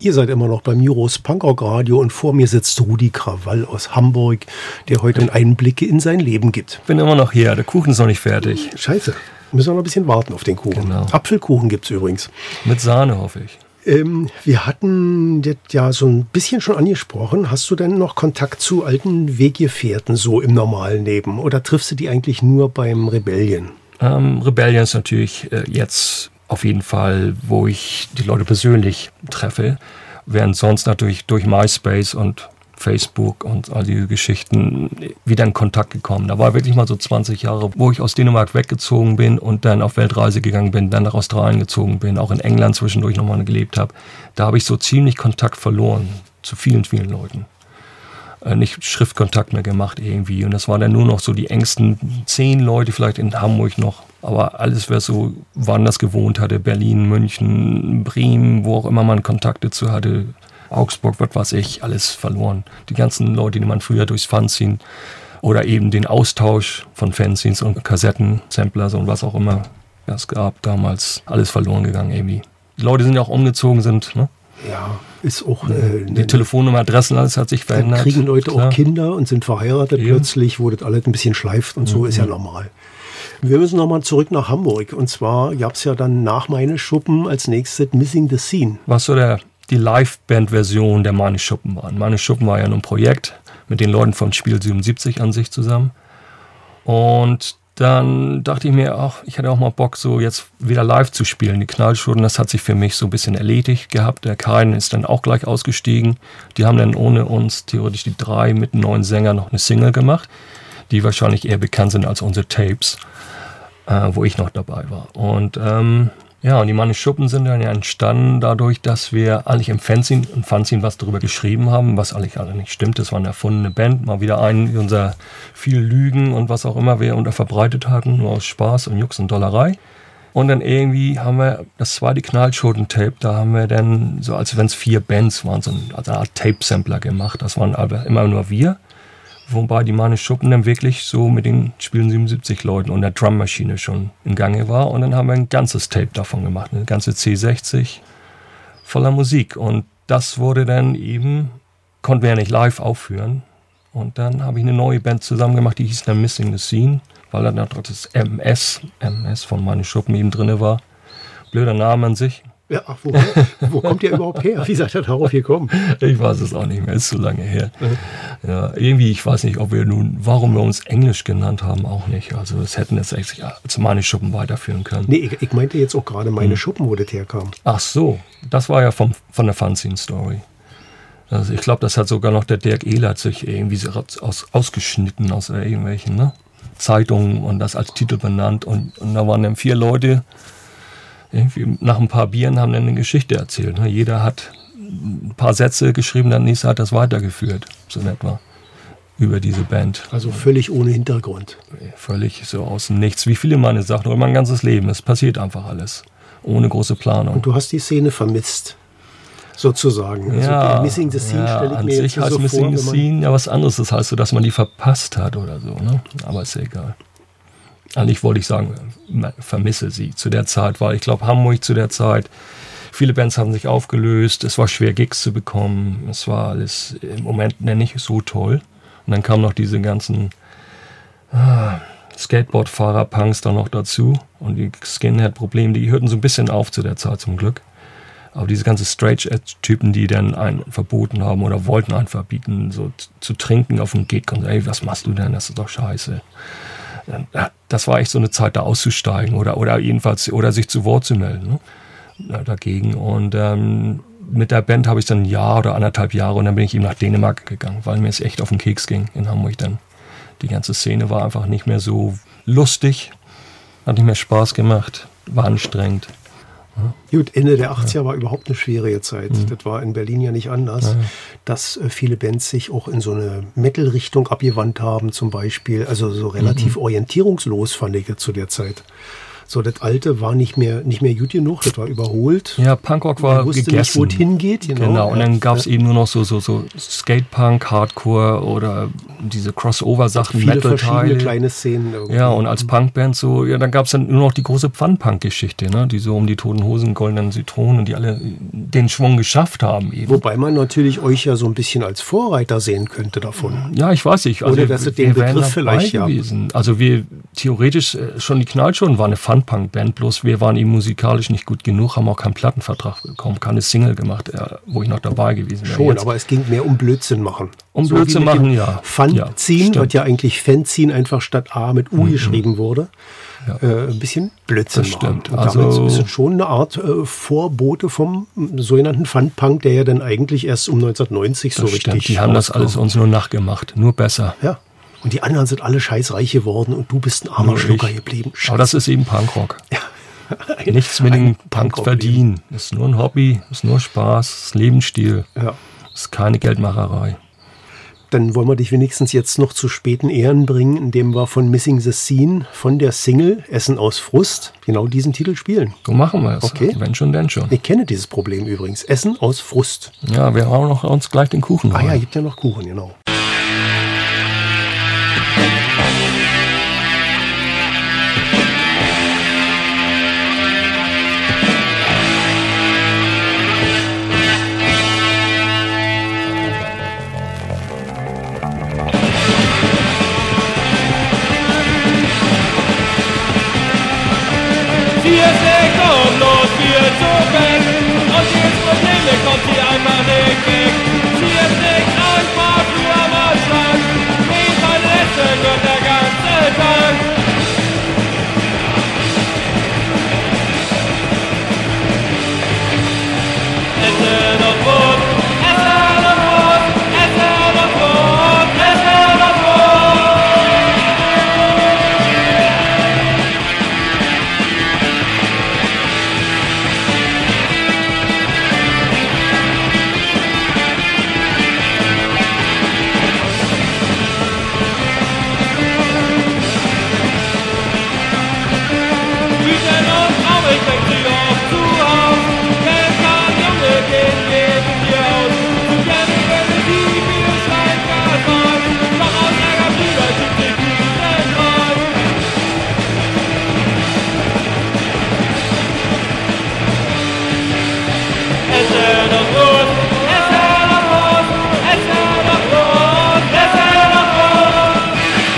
Ihr seid immer noch beim Juros Punkrock Radio und vor mir sitzt Rudi Krawall aus Hamburg, der heute einen Einblick in sein Leben gibt. Bin immer noch hier, der Kuchen ist noch nicht fertig. Scheiße, müssen wir noch ein bisschen warten auf den Kuchen. Genau. Apfelkuchen gibt's übrigens. Mit Sahne, hoffe ich. Ähm, wir hatten das ja so ein bisschen schon angesprochen. Hast du denn noch Kontakt zu alten Weggefährten so im normalen Leben? Oder triffst du die eigentlich nur beim Rebellion? Ähm, Rebellion ist natürlich äh, jetzt auf jeden Fall, wo ich die Leute persönlich treffe, während sonst natürlich durch MySpace und Facebook und all diese Geschichten wieder in Kontakt gekommen. Da war wirklich mal so zwanzig Jahre, wo ich aus Dänemark weggezogen bin und dann auf Weltreise gegangen bin, dann nach Australien gezogen bin, auch in England zwischendurch nochmal gelebt habe. Da habe ich so ziemlich Kontakt verloren zu vielen, vielen Leuten. Äh, nicht Schriftkontakt mehr gemacht irgendwie. Und das waren dann nur noch so die engsten zehn Leute vielleicht in Hamburg noch. Aber alles, wer so woanders gewohnt hatte, Berlin, München, Bremen, wo auch immer man Kontakte zu hatte, Augsburg, was weiß ich, alles verloren. Die ganzen Leute, die man früher durchs Fanzine oder eben den Austausch von Fanzines und Kassetten, Samplers und was auch immer es gab, damals alles verloren gegangen irgendwie. Die Leute sind ja auch umgezogen, sind, ne? Ja, ist auch... Äh, die Telefonnummer, Adressen, alles hat sich verändert. Dann kriegen Leute Klar. auch Kinder und sind verheiratet Eben. plötzlich, wo das alles ein bisschen schleift und so, Mhm. ist ja normal. Wir müssen nochmal zurück nach Hamburg. Und zwar gab es ja dann nach Meine Schuppen als nächstes Missing the Scene. Was so der, die Live-Band-Version der Meine Schuppen waren. Meine Schuppen war ja nur ein Projekt mit den Leuten von Spiel siebenundsiebzig an sich zusammen. Und dann dachte ich mir, ach, ich hätte auch mal Bock, so jetzt wieder live zu spielen. Die Knallschoten, das hat sich für mich so ein bisschen erledigt gehabt. Der Kain ist dann auch gleich ausgestiegen. Die haben dann ohne uns theoretisch die drei mit einem neuen Sänger noch eine Single gemacht, die wahrscheinlich eher bekannt sind als unsere Tapes, äh, wo ich noch dabei war. Und ähm, ja, und die Meine Schuppen sind dann ja entstanden dadurch, dass wir eigentlich im Fanzine, im Fanzine was darüber geschrieben haben, was eigentlich alle nicht stimmt. Das war eine erfundene Band, mal wieder ein unser viel Lügen und was auch immer wir unter verbreitet hatten, nur aus Spaß und Jux und Dollerei. Und dann irgendwie haben wir das zweite Knallschoten-Tape, da haben wir dann, so als wenn es vier Bands waren, so eine, also eine Art Tape-Sampler gemacht. Das waren aber immer nur wir. Wobei die Meine Schuppen dann wirklich so mit den Spielen siebenundsiebzig Leuten und der Drummaschine schon in Gange war. Und dann haben wir ein ganzes Tape davon gemacht, eine ganze C sechzig voller Musik. Und das wurde dann eben, konnten wir ja nicht live aufführen. Und dann habe ich eine neue Band zusammen gemacht, die hieß dann Missing the Scene, weil dann das M S, M S von Meine Schuppen eben drin war. Blöder Name an sich. Ja, ach, wo, wo kommt ihr überhaupt her? Wie seid ihr darauf gekommen? Ich weiß es auch nicht mehr, ist zu lange her. Ja, irgendwie, ich weiß nicht, ob wir nun, warum wir uns Englisch genannt haben, auch nicht. Also es hätten jetzt echt als Meine Schuppen weiterführen können. Nee, ich, ich meinte jetzt auch gerade Meine hm. Schuppen, wo das herkam. Ach so, das war ja vom, von der Fanzine-Story. Also ich glaube, das hat sogar noch der Dirk Ehlert sich irgendwie so aus, ausgeschnitten aus irgendwelchen ne? Zeitungen und das als Titel benannt. Und, und da waren dann vier Leute, irgendwie nach ein paar Bieren haben dann eine Geschichte erzählt. Ne? Jeder hat ein paar Sätze geschrieben, dann nächste hat das weitergeführt, so in etwa, über diese Band. Also völlig ohne Hintergrund. Völlig so aus dem Nichts, wie viele meine Sachen, oder mein ganzes Leben. Es passiert einfach alles, ohne große Planung. Und du hast die Szene vermisst, sozusagen. Also ja, Missing the Scene ja, stelle ich an mir sich jetzt heißt so Missing vor. the Scene ja was anderes, das heißt so, dass man die verpasst hat oder so. Ne? Aber ist ja egal. Eigentlich wollte ich sagen, vermisse sie zu der Zeit, weil ich glaube, Hamburg zu der Zeit, viele Bands haben sich aufgelöst, es war schwer Gigs zu bekommen, es war alles im Moment nicht so toll. Und dann kamen noch diese ganzen ah, Skateboardfahrer, Punks da noch dazu und die Skinhead-Probleme, die hörten so ein bisschen auf zu der Zeit zum Glück. Aber diese ganzen Straight-Edge-Typen, die dann einen verboten haben oder wollten einen verbieten, so zu, zu trinken auf dem Gig und ey, was machst du denn, das ist doch scheiße. Das war echt so eine Zeit, da auszusteigen oder, oder jedenfalls oder sich zu Wort zu melden ne, dagegen. Und ähm, mit der Band habe ich dann ein Jahr oder anderthalb Jahre und dann bin ich eben nach Dänemark gegangen, weil mir es echt auf den Keks ging in Hamburg dann. Die ganze Szene war einfach nicht mehr so lustig, hat nicht mehr Spaß gemacht, war anstrengend. Gut, Ende der achtziger war überhaupt eine schwierige Zeit. Mhm. Das war in Berlin ja nicht anders, ja. dass äh, viele Bands sich auch in so eine Metal-Richtung abgewandt haben zum Beispiel. Also so relativ mhm. orientierungslos fand ich zu der Zeit. So, das Alte war nicht mehr, nicht mehr gut genug, das war überholt. Ja, Punkrock war Man wusste gegessen. nicht, wo es hingeht. Genau, genau. Und dann ja. gab es eben nur noch so, so, so Skatepunk, Hardcore oder diese Crossover-Sachen, Viele verschiedene Metal-Teile. kleine Szenen irgendwie. Ja, und als Punkband so, ja, dann gab es dann nur noch die große Fun-Punk-Geschichte, ne? Die so um die Toten Hosen, Goldenen Zitronen, die alle den Schwung geschafft haben eben. Wobei man natürlich euch ja so ein bisschen als Vorreiter sehen könnte davon. Ja, ich weiß nicht. Also Oder dass wir, es den wir wären Begriff dabei vielleicht ja. gewesen. Also wir theoretisch äh, schon die Knallschonen war eine Fun-Punk-Band, bloß wir waren eben musikalisch nicht gut genug, haben auch keinen Plattenvertrag bekommen, keine Single gemacht, äh, wo ich noch dabei gewesen wäre. Schon, Jetzt. aber es ging mehr um Blödsinn machen. Um So Blödsinn wie mit machen, dem ja. Fanziehen, Ja, stimmt. was ja eigentlich Fanziehen einfach statt A mit U Mhm. geschrieben wurde. Ja. Äh, ein bisschen Blödsinn Das machen. stimmt. Und Also- damit ist es schon eine Art äh, Vorbote vom sogenannten Fun-Punk, der ja dann eigentlich erst um neunzehnhundertneunzig so Das richtig stimmt. Die haben das rauskam. alles uns nur nachgemacht, nur besser. Ja. Und die anderen sind alle scheißreich geworden und du bist ein armer Nur Schlucker ich. geblieben. Aber das ist eben Punkrock. Nichts mit dem Punk verdienen. Das ist nur ein Hobby, das ist nur Spaß, das ist Lebensstil. Ja. Das ist keine Geldmacherei. Dann wollen wir dich wenigstens jetzt noch zu späten Ehren bringen, indem wir von Missing the Scene, von der Single Essen aus Frust, genau diesen Titel spielen. So machen wir es. Okay. Wenn schon, denn schon. Ich kenne dieses Problem übrigens. Essen aus Frust. Ja, wir hauen noch uns gleich den Kuchen Ah ja, rein. gibt ja noch Kuchen, genau. Sie ist nicht los, viel zu weg. Und jedes Problem bekommt sie einfach nicht weg. Sie ist nicht einfach nur mal schlank. Wie verletzen wird der ganze Tag. Essen und Brot, Essen und Brot, Essen und Brot, Essen und Brot. Wütend und traurig fängt sie oft zu Haus. Wenn kein Junge geht, geht es ihr aus. Zu gerne würde sie viel Schweingas sein. Doch aus Ärger Brüder tut sie guten Mann. Essen und Brot, Essen und Brot, Essen und Brot, Essen und Brot.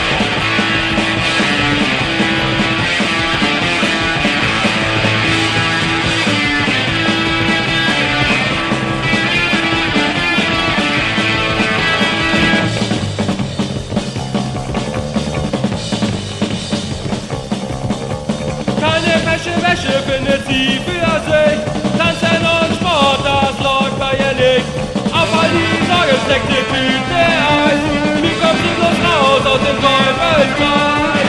Keine fesche Wäsche findet sie für sich. Tanzen und Sport, das läuft bei ihr nicht. Auf all die Sorge steckt ihr Tüte Eis. Wie kommt sie bloß raus aus dem Teufelskreis?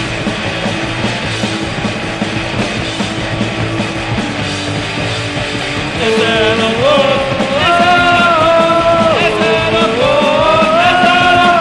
Essen und Brot, Essen und Brot, Essen und Brot, Essen und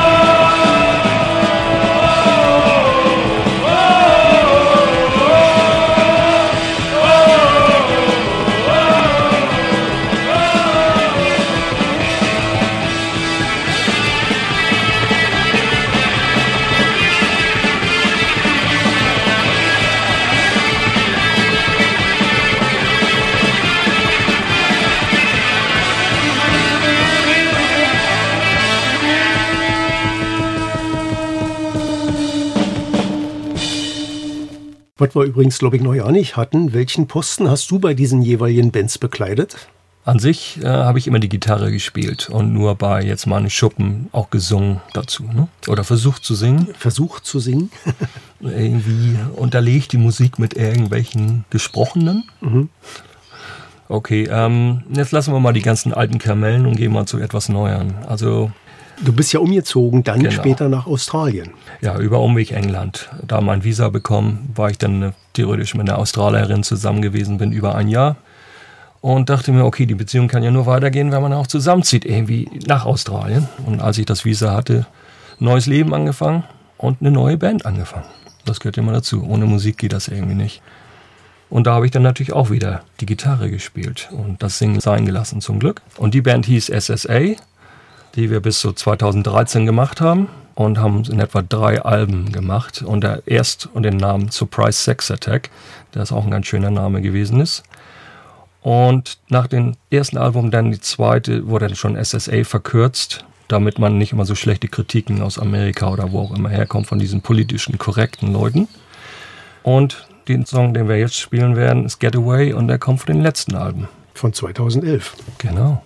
Was wir übrigens, glaube ich, noch ja nicht hatten, welchen Posten hast du bei diesen jeweiligen Bands bekleidet? An sich äh, habe ich immer die Gitarre gespielt und nur bei jetzt mal Schuppen auch gesungen dazu. Ne? Oder versucht zu singen. Versucht zu singen. Irgendwie unterlegt die Musik mit irgendwelchen Gesprochenen. Mhm. Okay, ähm, jetzt lassen wir mal die ganzen alten Kamellen und gehen mal zu etwas Neuem. Also Du bist ja umgezogen, dann Genau. später nach Australien. ja, über Umweg England. Da mein Visa bekommen, war ich dann äh, theoretisch mit einer Australierin zusammen gewesen bin, über ein Jahr. Und dachte mir, okay, die Beziehung kann ja nur weitergehen, wenn man auch zusammenzieht, irgendwie nach Australien. Und als ich das Visa hatte, neues Leben angefangen und eine neue Band angefangen. Das gehört immer dazu. Ohne Musik geht das irgendwie nicht. Und da habe ich dann natürlich auch wieder die Gitarre gespielt und das Singen sein gelassen, zum Glück. Und die Band hieß S S A. die wir bis so zweitausenddreizehn gemacht haben und haben in etwa drei Alben gemacht. Und der erst und den Namen Surprise Sex Attack, der ist auch ein ganz schöner Name gewesen ist. Und nach dem ersten Album dann die zweite wurde dann schon S S A verkürzt, damit man nicht immer so schlechte Kritiken aus Amerika oder wo auch immer herkommt von diesen politischen korrekten Leuten. Und den Song, den wir jetzt spielen werden, ist Getaway und der kommt von den letzten Alben. Von zweitausendelf. Genau.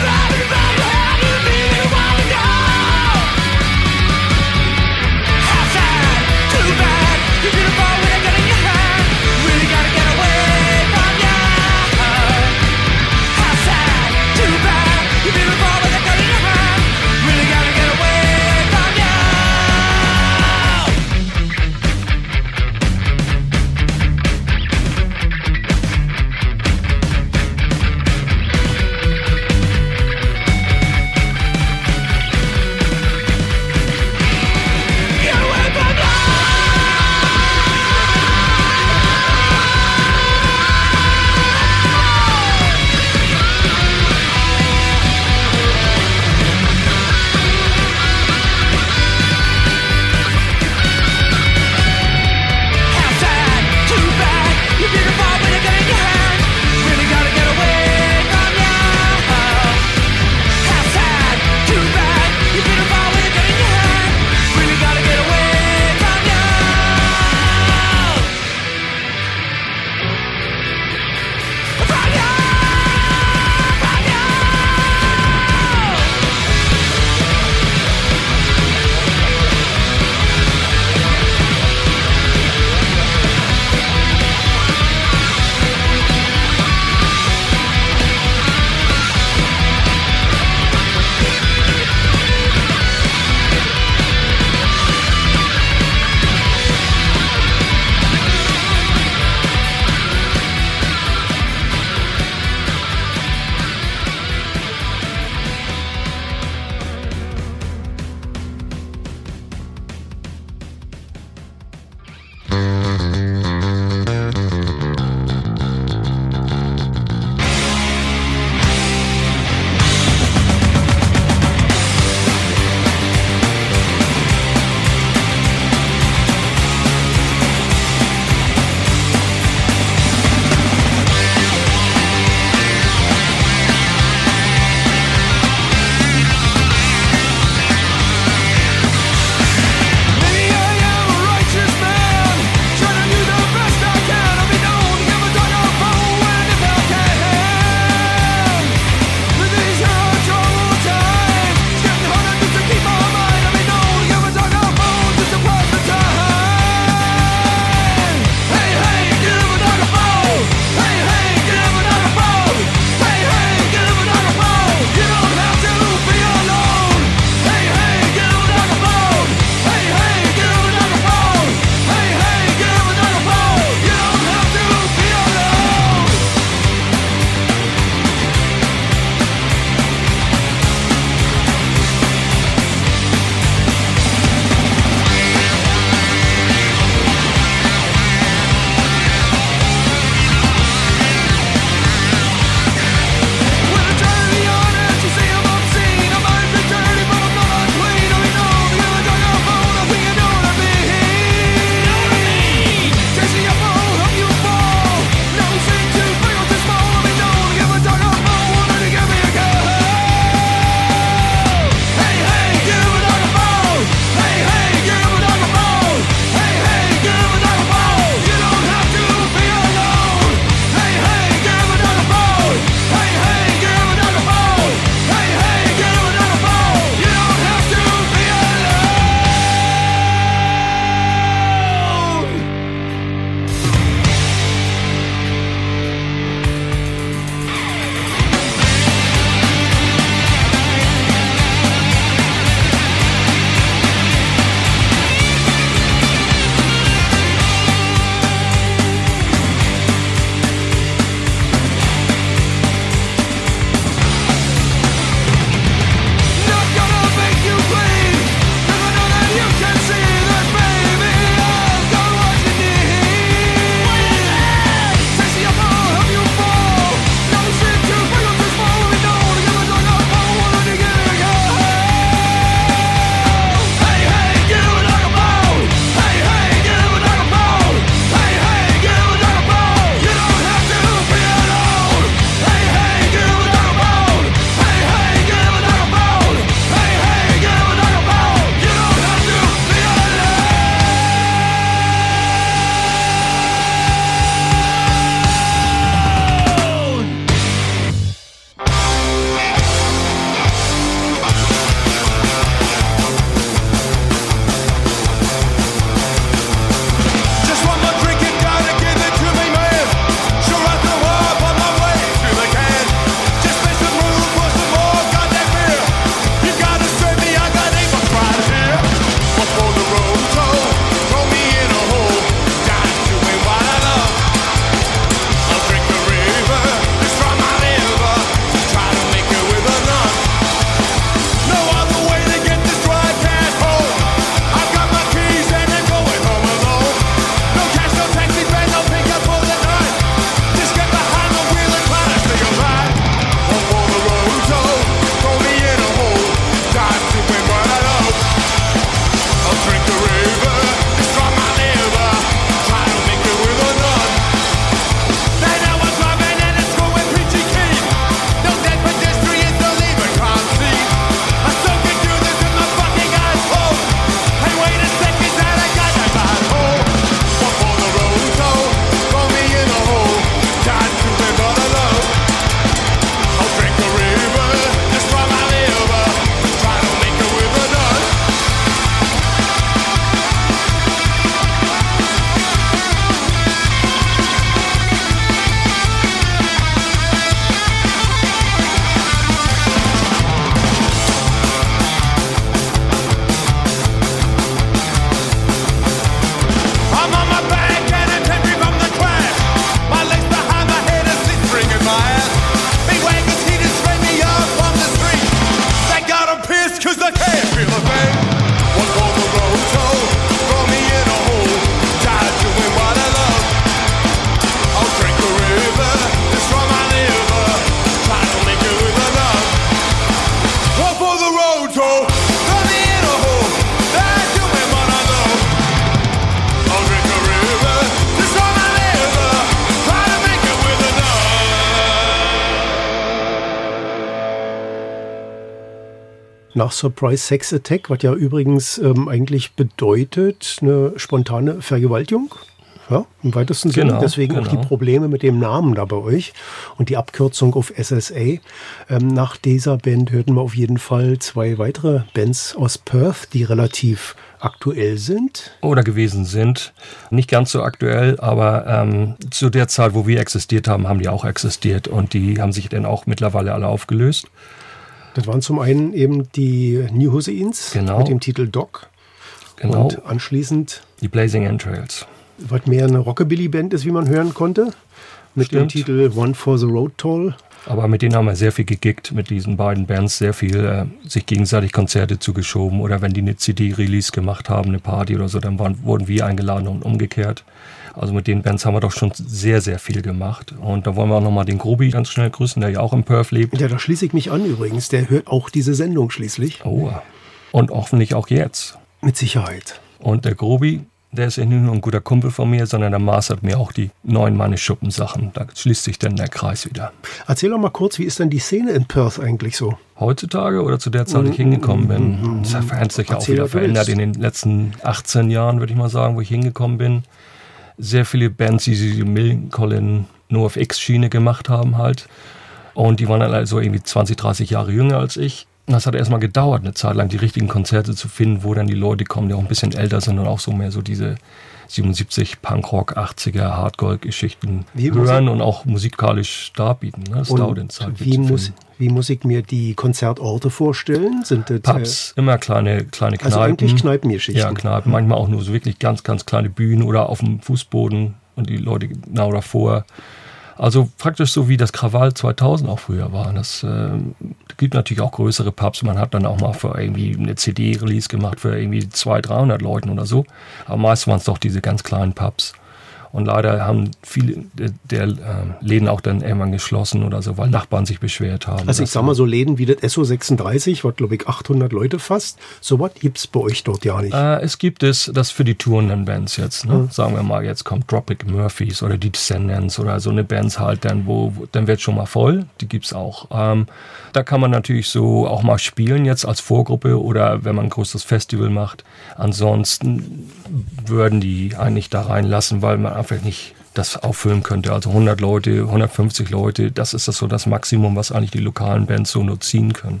nach Surprise Sex Attack, was ja übrigens ähm, eigentlich bedeutet eine spontane Vergewaltigung. Ja, im weitesten Sinne. Genau, Deswegen genau. auch die Probleme mit dem Namen da bei euch und die Abkürzung auf S S A. Ähm, nach dieser Band hörten wir auf jeden Fall zwei weitere Bands aus Perth, die relativ aktuell sind. Oder gewesen sind. Nicht ganz so aktuell, aber ähm, zu der Zeit, wo wir existiert haben, haben die auch existiert und die haben sich dann auch mittlerweile alle aufgelöst. Das waren zum einen eben die New Husains Genau. mit dem Titel Doc. Genau. Und anschließend, Die Blazing Entrails. was mehr eine Rockabilly-Band ist, wie man hören konnte, mit dem Stimmt. Titel One for the Road Toll. Aber mit denen haben wir sehr viel gegiggt, mit diesen beiden Bands, sehr viel äh, sich gegenseitig Konzerte zugeschoben. Oder wenn die eine C D-Release gemacht haben, eine Party oder so, dann waren, wurden wir eingeladen und umgekehrt. Also mit den Bands haben wir doch schon sehr, sehr viel gemacht. Und da wollen wir auch nochmal den Grobi ganz schnell grüßen, der ja auch in Perth lebt. Ja, da schließe ich mich an übrigens. Der hört auch diese Sendung schließlich. Oh, und hoffentlich auch jetzt. Mit Sicherheit. Und der Grobi, der ist ja nicht nur ein guter Kumpel von mir, sondern der mastert mir auch die neuen Meine-Schuppen-Sachen. Da schließt sich dann der Kreis wieder. Erzähl doch mal kurz, wie ist denn die Szene in Perth eigentlich so? Heutzutage oder zu der Zeit, als ich hingekommen bin, das hat sich ja auch Erzähl, wieder was du verändert willst. in den letzten achtzehn Jahren, würde ich mal sagen, wo ich hingekommen bin. Sehr viele Bands, die die Millencolin nur auf X-Schiene gemacht haben halt. Und die waren dann also irgendwie zwanzig, dreißig Jahre jünger als ich. Und das hat erstmal gedauert, eine Zeit lang die richtigen Konzerte zu finden, wo dann die Leute kommen, die auch ein bisschen älter sind und auch so mehr so diese siebenundsiebzig Punkrock, achtziger Hardcore-Geschichten Wie hören Musik- und auch musikalisch darbieten. Ne? Das dauert in Zeit. wie, muss, wie muss ich mir die Konzertorte vorstellen? Sind das, Pubs, immer kleine, kleine äh, also Kneipen. eigentlich Kneipengeschichten. Ja, Kneipen. Manchmal auch nur so wirklich ganz, ganz kleine Bühnen oder auf dem Fußboden und die Leute genau davor. Also praktisch so wie das Krawall zweitausend auch früher war. Das äh, gibt natürlich auch größere Pubs. Man hat dann auch mal für irgendwie eine C D-Release gemacht für irgendwie zweihundert, dreihundert Leuten oder so. Aber meist waren es doch diese ganz kleinen Pubs. Und leider haben viele der, der äh, Läden auch dann irgendwann geschlossen oder so, weil Nachbarn sich beschwert haben. Also ich sag mal so Läden wie das S O sechsunddreißig, was glaube ich achthundert Leute fast, sowas gibt's bei euch dort ja nicht. Äh, es gibt es, das für die tourenden Bands jetzt, ne? Mhm. Sagen wir mal, jetzt kommt Tropic Murphys oder die Descendants oder so eine Bands halt, dann, wo, wo dann wird schon mal voll, die gibt's auch. Ähm, da kann man natürlich so auch mal spielen jetzt als Vorgruppe oder wenn man ein größeres Festival macht. Ansonsten würden die eigentlich da reinlassen, weil man einfach nicht das auffüllen könnte. Also hundert Leute, hundertfünfzig Leute, das ist das so das Maximum, was eigentlich die lokalen Bands so nur ziehen können.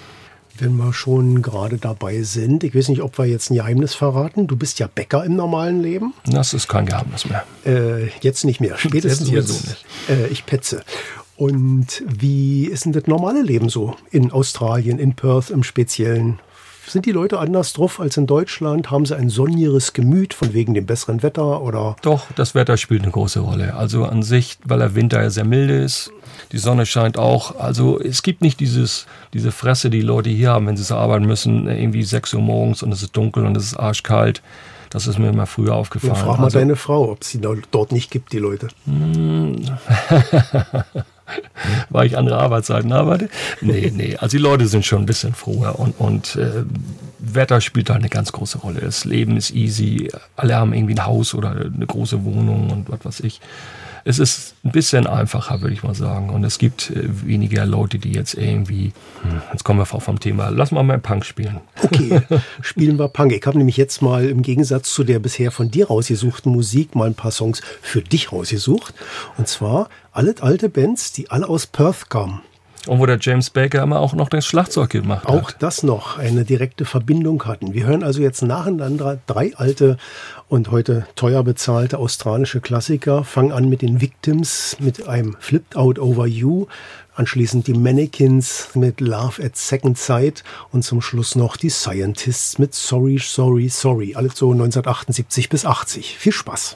Wenn wir schon gerade dabei sind, ich weiß nicht, ob wir jetzt ein Geheimnis verraten. Du bist ja Bäcker im normalen Leben. Das ist kein Geheimnis mehr. Äh, jetzt nicht mehr, spätestens Jetzt jetzt. sowieso Äh, ich petze. Und wie ist denn das normale Leben so in Australien, in Perth im Speziellen? Sind die Leute anders drauf als in Deutschland? Haben sie ein sonnigeres Gemüt von wegen dem besseren Wetter? Oder? Doch, das Wetter spielt eine große Rolle. Also an sich, weil der Winter ja sehr milde ist, die Sonne scheint auch. Also es gibt nicht dieses, diese Fresse, die Leute hier haben, wenn sie so arbeiten müssen, irgendwie sechs Uhr morgens und es ist dunkel und es ist arschkalt. Das ist mir immer früher aufgefallen. Ja, frag mal also, deine Frau, ob es sie dort nicht gibt, die Leute. Weil ich andere Arbeitszeiten arbeite? Nee, nee. Also die Leute sind schon ein bisschen froher und, und äh, Wetter spielt halt eine ganz große Rolle. Das Leben ist easy. Alle haben irgendwie ein Haus oder eine große Wohnung und was weiß ich. Es ist ein bisschen einfacher, würde ich mal sagen. Und es gibt äh, weniger Leute, die jetzt irgendwie, hm, jetzt kommen wir vom Thema, lass mal mal Punk spielen. Okay, spielen wir Punk. Ich habe nämlich jetzt mal im Gegensatz zu der bisher von dir rausgesuchten Musik mal ein paar Songs für dich rausgesucht. Und zwar alle alte Bands, die alle aus Perth kamen. Und wo der James Baker immer auch noch das Schlagzeug gemacht Auch hat. das noch eine direkte Verbindung hatten. Wir hören also jetzt nacheinander drei alte und heute teuer bezahlte australische Klassiker. Fangen an mit den Victims, mit einem Flipped Out Over You. Anschließend die Mannequins mit Love at Second Sight. Und zum Schluss noch die Scientists mit Sorry, Sorry, Sorry. Alles so neunzehnhundertachtundsiebzig bis achtzig. Viel Spaß.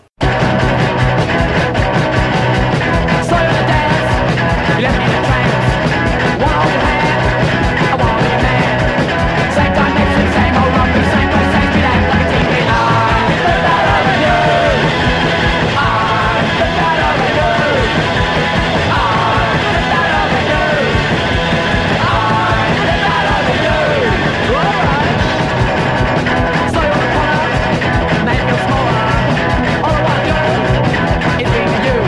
Make you smaller. All I want to do is bring you.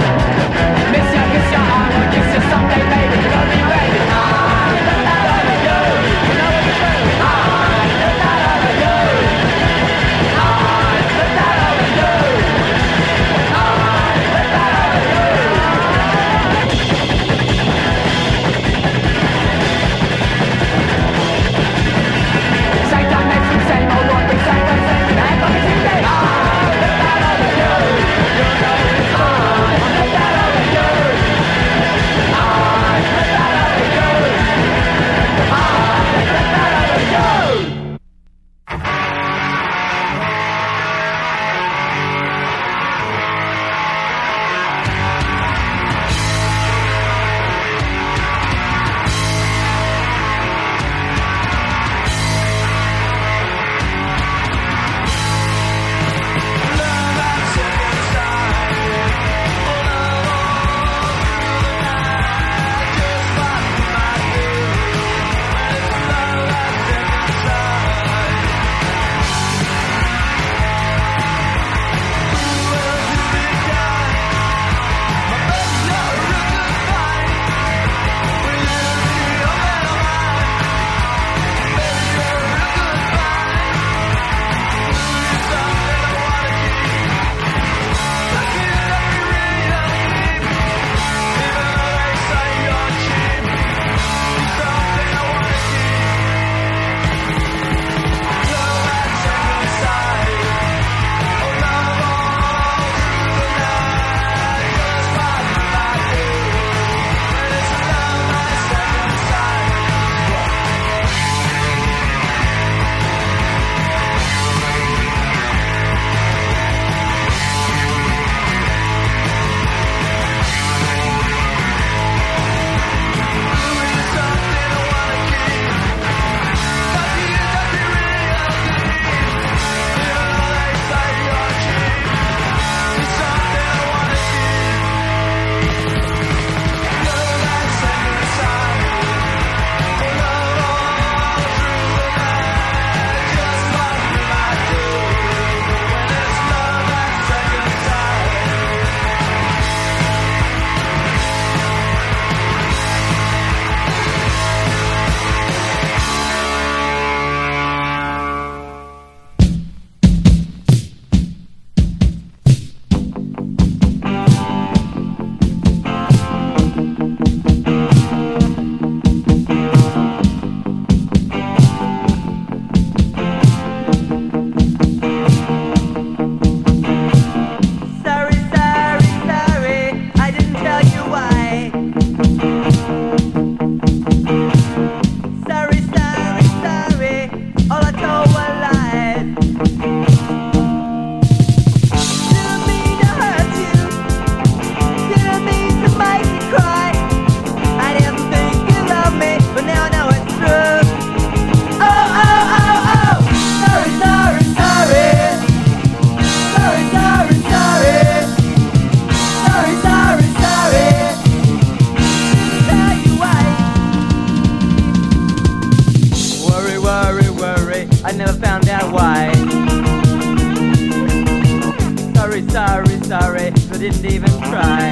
didn't even try.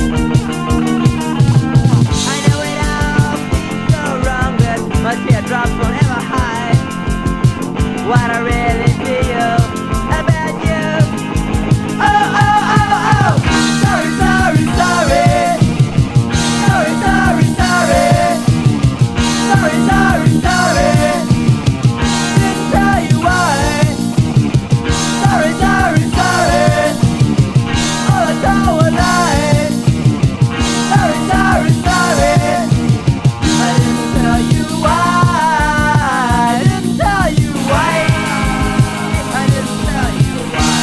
I know it all so wrong that my teardrops won't ever hide what I really feel about you. Oh, oh, oh, oh! Sorry, sorry, sorry. Sorry, sorry, sorry. Sorry, sorry, sorry. Didn't tell you why. Sorry, sorry, sorry. All I told was lies. Sorry, sorry, sorry. I didn't tell you why. I didn't tell you why. I didn't tell you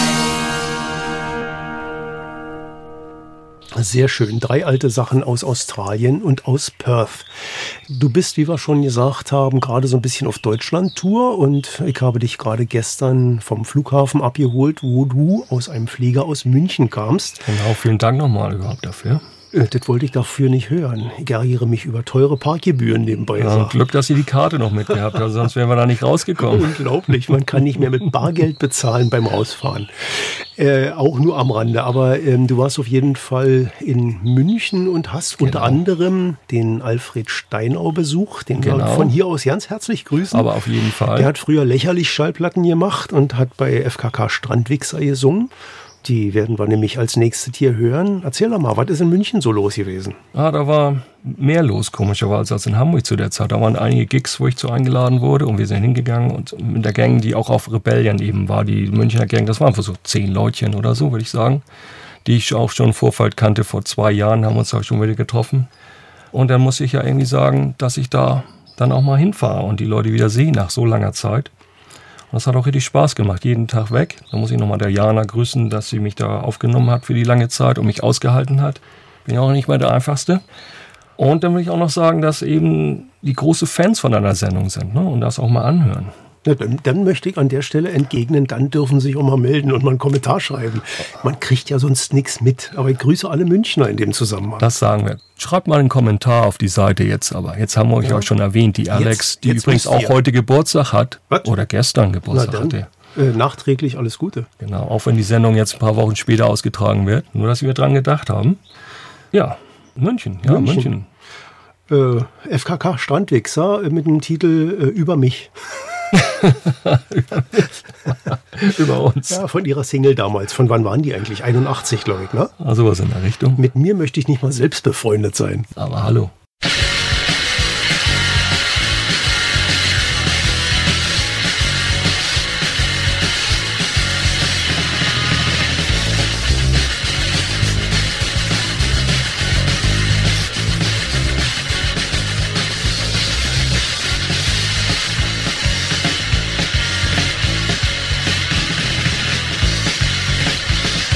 why. Sehr schön. Drei alte Sachen aus Australien und aus Perth. Du bist, wie wir schon gesagt haben, gerade so ein bisschen auf Deutschland-Tour und ich habe dich gerade gestern vom Flughafen abgeholt, wo du aus einem Flieger aus München kamst. Genau, vielen Dank nochmal überhaupt dafür. Äh, Das wollte ich dafür nicht hören. Ich ärgere mich über teure Parkgebühren nebenbei. Ja, sagt. Glück, dass Sie die Karte noch mitgehabt haben, sonst wären wir da nicht rausgekommen. Unglaublich, man kann nicht mehr mit Bargeld bezahlen beim Rausfahren. Äh, auch nur am Rande. Aber ähm, du warst auf jeden Fall in München und hast unter Genau. anderem den Alfred Steinau besucht, den wir Genau. von hier aus ganz herzlich grüßen. Aber auf jeden Fall. Der hat früher lächerlich Schallplatten gemacht und hat bei F K K Strandwichser gesungen. Die werden wir nämlich als nächstes hier hören. Erzähl doch mal, was ist in München so los gewesen? Ah, da war mehr los, komischerweise, als in Hamburg zu der Zeit. Da waren einige Gigs, wo ich zu eingeladen wurde und wir sind hingegangen und mit der Gang, die auch auf Rebellion eben war, die Münchner Gang, das waren einfach so zehn Leutchen oder so, würde ich sagen, die ich auch schon im Vorfeld kannte. Vor zwei Jahren haben wir uns da schon wieder getroffen. Und dann muss ich ja irgendwie sagen, dass ich da dann auch mal hinfahre und die Leute wieder sehe nach so langer Zeit. Und das hat auch richtig Spaß gemacht, jeden Tag weg. Da muss ich nochmal der Jana grüßen, dass sie mich da aufgenommen hat für die lange Zeit und mich ausgehalten hat. Bin ja auch nicht mehr der Einfachste. Und dann will ich auch noch sagen, dass eben die große Fans von einer Sendung sind, ne? Und das auch mal anhören. Ja, dann, dann möchte ich an der Stelle entgegnen, dann dürfen Sie sich auch mal melden und mal einen Kommentar schreiben. Man kriegt ja sonst nichts mit. Aber ich grüße alle Münchner in dem Zusammenhang. Das sagen wir. Schreibt mal einen Kommentar auf die Seite jetzt, aber jetzt haben wir euch Ja. auch schon erwähnt, die Alex, Jetzt- die jetzt übrigens wisst auch ihr. heute Geburtstag hat. Was? Oder gestern Na Geburtstag dann, hatte. äh, nachträglich alles Gute. Genau, auch wenn die Sendung jetzt ein paar Wochen später ausgetragen wird. Nur, dass wir dran gedacht haben. Ja, München, ja, München. München. Äh, F K K Strandwichser äh, mit dem Titel äh, Über mich. Über uns. Ja, von ihrer Single damals. Von wann waren die eigentlich? einundachtzig, glaube ich, ne? Also was in der Richtung. Mit mir möchte ich nicht mal selbst befreundet sein. Aber hallo.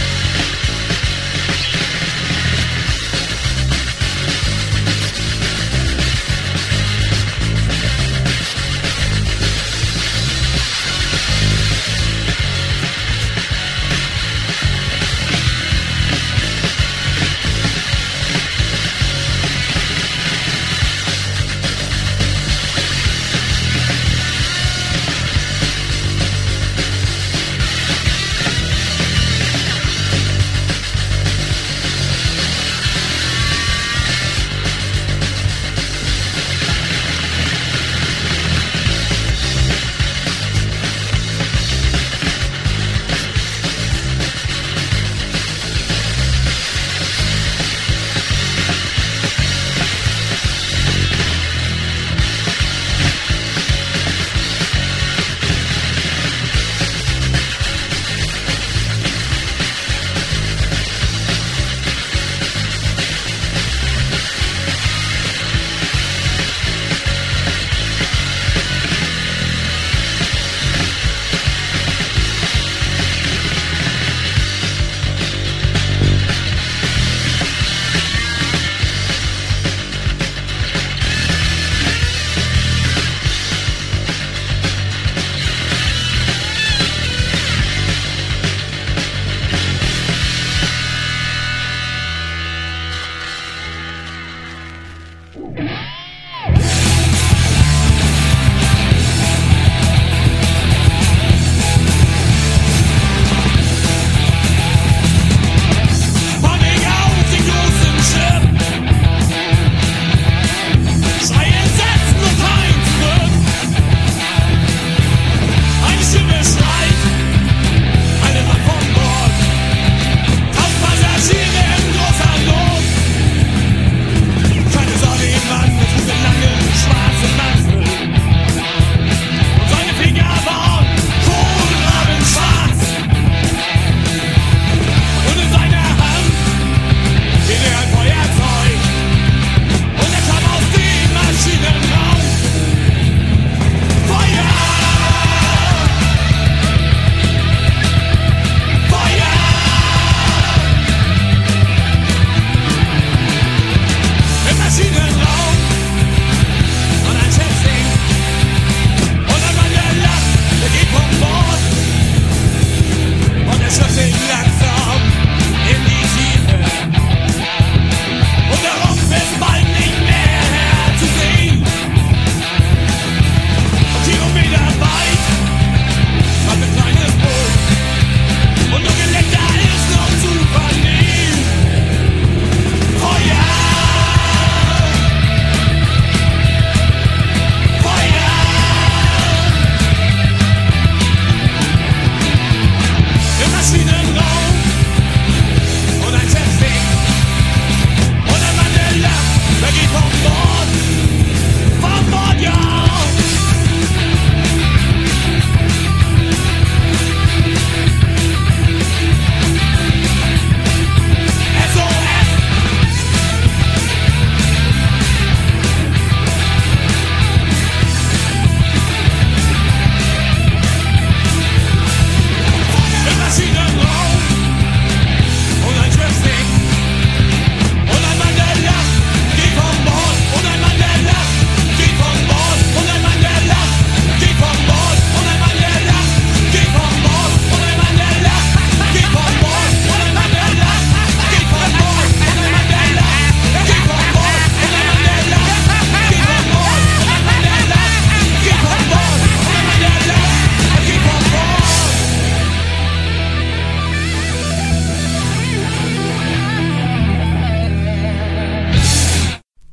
Sorry,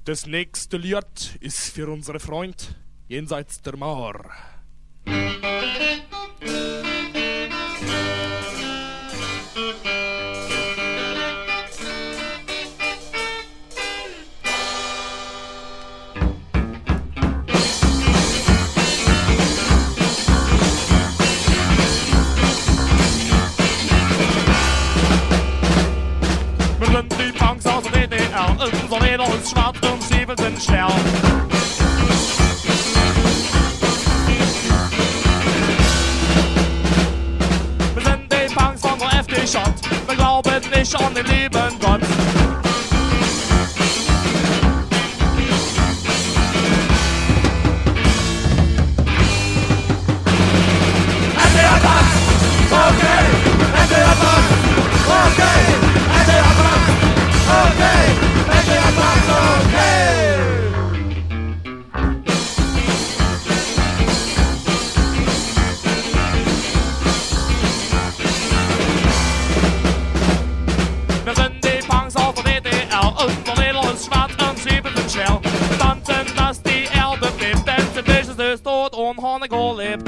Das nächste Lied ist für unsere Freund jenseits der Mauer. Wir sind die Punks aus der D D R, unser Leder ist schwarz und Stiefel sind schwer. Wir sind die Punks von der F D J, wir glauben nicht an den lieben Gott. N D R Punks, okay, N D R Punks, okay, N D R Punks, okay, N D R Punks, okay. Wir sind die Punks aus der D D R, unser Leder ist schwarz und Zwiebeln sind schwer. Wir tanzen, dass die Erde bebt, denn Zivilist ist tot und Honecker lebt.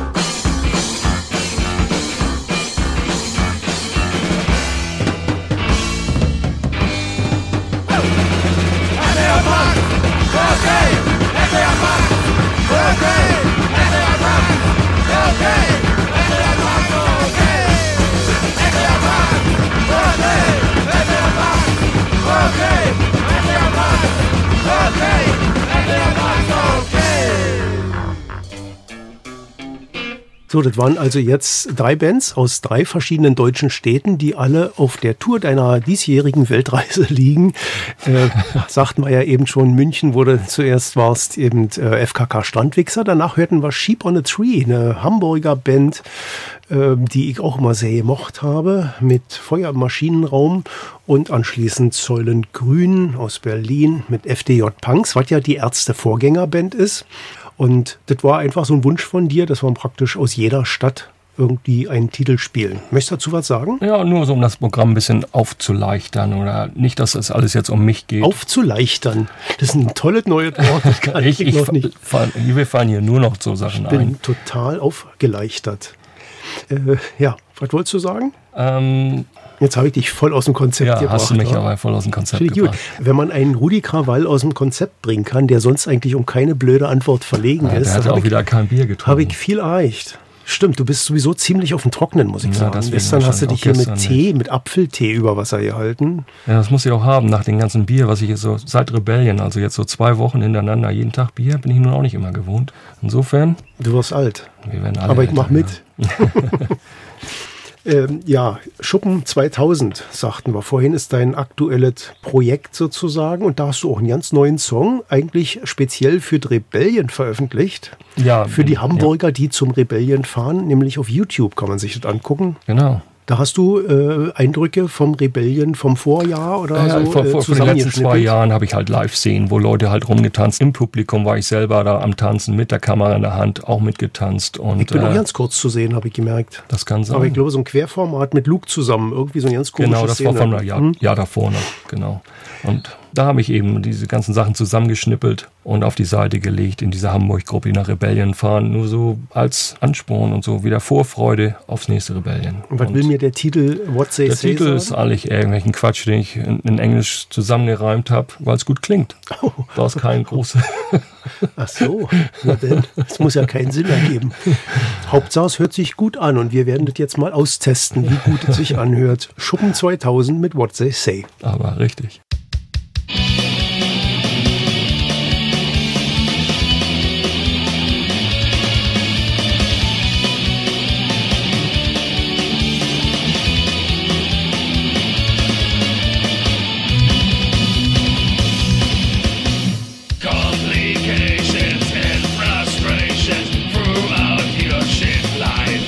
N D R Punks, okay, N D R Punks, okay, N D R Punks, okay, N D R Punks, okay, N D R Punks, okay, N D R Punks, okay, N D R Punks, okay, N D R Punks, okay. So, das waren also jetzt drei Bands aus drei verschiedenen deutschen Städten, die alle auf der Tour deiner diesjährigen Weltreise liegen. Äh, sagten wir ja eben schon, München wurde zuerst warst eben äh, F K K Strandwichser, danach hörten wir Sheep on a Tree, eine Hamburger Band, äh, die ich auch immer sehr gemocht habe, mit Feuer im Maschinenraum, und anschließend Säulen Grün aus Berlin mit F D J Punks, was ja die Ärzte Vorgängerband ist. Und das war einfach so ein Wunsch von dir, dass wir praktisch aus jeder Stadt irgendwie einen Titel spielen. Möchtest du dazu was sagen? Ja, nur so, um das Programm ein bisschen aufzuleichtern oder nicht, dass das alles jetzt um mich geht. Aufzuleichtern? Das ist ein tolles neues Wort. Das kann ich, ich, noch ich, nicht. Fall, wir fallen hier nur noch so Sachen Ich bin ein. total aufgeleichtert. Äh, ja, was wolltest du sagen? Ähm, Jetzt habe ich dich voll aus dem Konzept ja, gebracht. hast du mich oder? aber voll aus dem Konzept Finde ich gut. gebracht. Wenn man einen Rudi Krawall aus dem Konzept bringen kann, der sonst eigentlich um keine blöde Antwort verlegen Ja, ist, der hat dann auch habe wieder ich, kein Bier getrunken. habe ich viel erreicht. Stimmt, du bist sowieso ziemlich auf dem Trocknen, muss ich Ja, sagen. deswegen Gestern hast du dich hier wahrscheinlich mit auch Tee, gestern mit Apfeltee über Wasser gehalten. Ja, das muss ich auch haben, nach dem ganzen Bier, was ich jetzt so seit Rebellion, also jetzt so zwei Wochen hintereinander, jeden Tag Bier, bin ich nun auch nicht immer gewohnt. Insofern, Du wirst alt. wir werden alle Aber ich älter, mach mit. ähm, ja, Schuppen zweitausend, sagten wir. Vorhin ist dein aktuelles Projekt sozusagen. Und da hast du auch einen ganz neuen Song, eigentlich speziell für die Rebellion veröffentlicht. Ja, Für die ja. Hamburger, die zum Rebellion fahren, nämlich auf YouTube kann man sich das angucken. Genau. Da hast du äh, Eindrücke vom Rebellion vom Vorjahr oder Ja, so vor, äh, vor, vor den letzten zwei zusammengeschnippelt? Jahren habe ich halt Live-Szenen, wo Leute halt rumgetanzt. Im Publikum war ich selber da am Tanzen, mit der Kamera in der Hand, auch mitgetanzt. Und, Ich bin auch äh, ganz kurz zu sehen, habe ich gemerkt. das kann sein. Aber ich glaube, so ein Querformat mit Luke zusammen, irgendwie so ein ganz komisches Genau, das war vom Jahr, Hm? Jahr davor noch, genau. Und da habe ich eben diese ganzen Sachen zusammengeschnippelt und auf die Seite gelegt in dieser Hamburg-Gruppe, die nach Rebellion fahren, nur so als Ansporn und so wieder Vorfreude aufs nächste Rebellion. Und was will mir der Titel What They Der Say Titel sagen? ist eigentlich irgendwelchen Quatsch, den ich in, in Englisch zusammengereimt habe, weil es gut klingt. Oh. Da ist kein großer... Ach so, na denn, das muss ja keinen Sinn ergeben. Hauptsache, es hört sich gut an und wir werden das jetzt mal austesten, wie gut es sich anhört. Schuppen zweitausend mit What They Say. Aber richtig. Complications and frustrations throughout your shit life.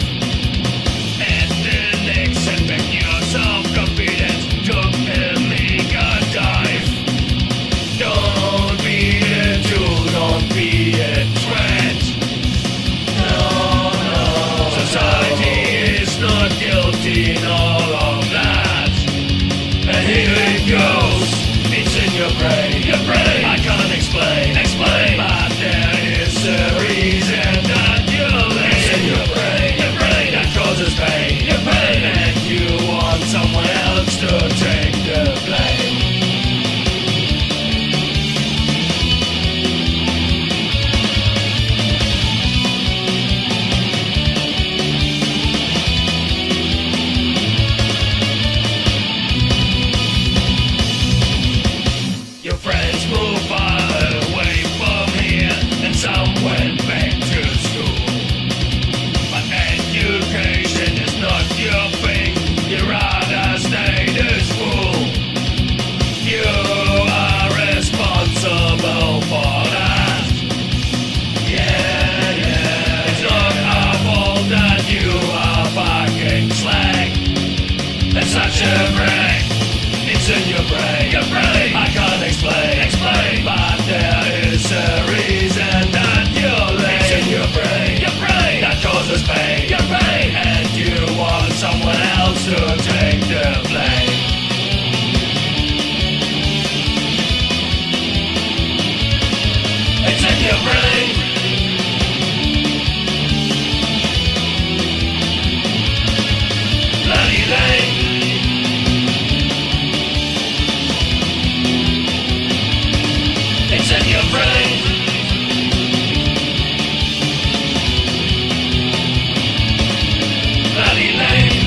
Endings and make your self-confidence took a mega dive. Don't be a tool, don't be a threat. No, no. Society is not guilty in all of that. And here it goes, it's in your brain, your brain. explain, explain. But there is a reason that you live. It's in your brain, your brain that causes pain, your pain. And you want someone else to take the blame. Your friends moved far away from here, and some went back to school. But education is not your thing, you'd rather stay to school. You are responsible for that. Yeah, yeah. It's not our fault that you are fucking slack. That's such a brag. It's in your brain, your brain. I can't explain, explain. But there is a reason that you're late. It's in your brain, your brain. That causes pain, your pain. And you want someone else to take the blame. It's in your brain. Bloody lame. It's in your brain. Bloody lame.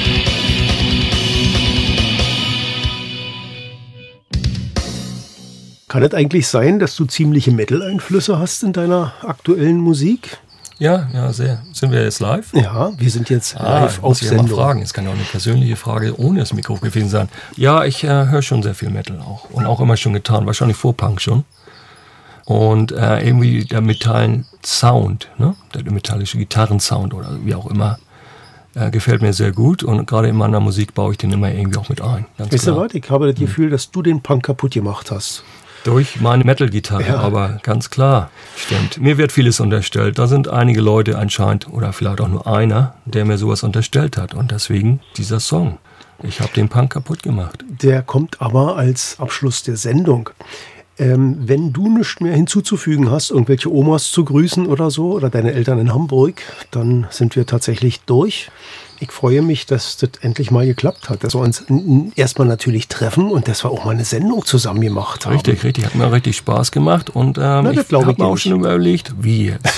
Kann es eigentlich sein, dass du ziemliche Metal-Einflüsse hast in deiner aktuellen Musik? Ja, ja, sehr. Sind wir jetzt live? Ja, wir sind jetzt Ah, live ich auf muss ich ja mal Sendung. fragen. Es kann auch eine persönliche Frage ohne das Mikro gewesen sein. Ja, ich äh, höre schon sehr viel Metal auch. Und auch immer schon getan. Wahrscheinlich vor Punk schon. Und äh, irgendwie der metallen Sound, ne? der metallische Gitarrensound oder wie auch immer, äh, gefällt mir sehr gut. Und gerade in meiner Musik baue ich den immer irgendwie auch mit ein. Ganz Weißt du klar. was? Ich habe das Gefühl, dass du den Punk kaputt gemacht hast. Durch meine Metal-Gitarre, Ja. aber ganz klar, stimmt. Mir wird vieles unterstellt. Da sind einige Leute anscheinend, oder vielleicht auch nur einer, der mir sowas unterstellt hat. Und deswegen dieser Song. Ich habe den Punk kaputt gemacht. Der kommt aber als Abschluss der Sendung. Ähm, wenn du nichts mehr hinzuzufügen hast, irgendwelche Omas zu grüßen oder so, oder deine Eltern in Hamburg, dann sind wir tatsächlich durch. Ich freue mich, dass das endlich mal geklappt hat, dass wir uns n- n- erstmal natürlich treffen und dass wir auch mal eine Sendung zusammen gemacht haben. Richtig, richtig. Hat mir richtig Spaß gemacht. Und ähm, Na, das ich glaub habe ich mir auch nicht. schon überlegt, wie jetzt.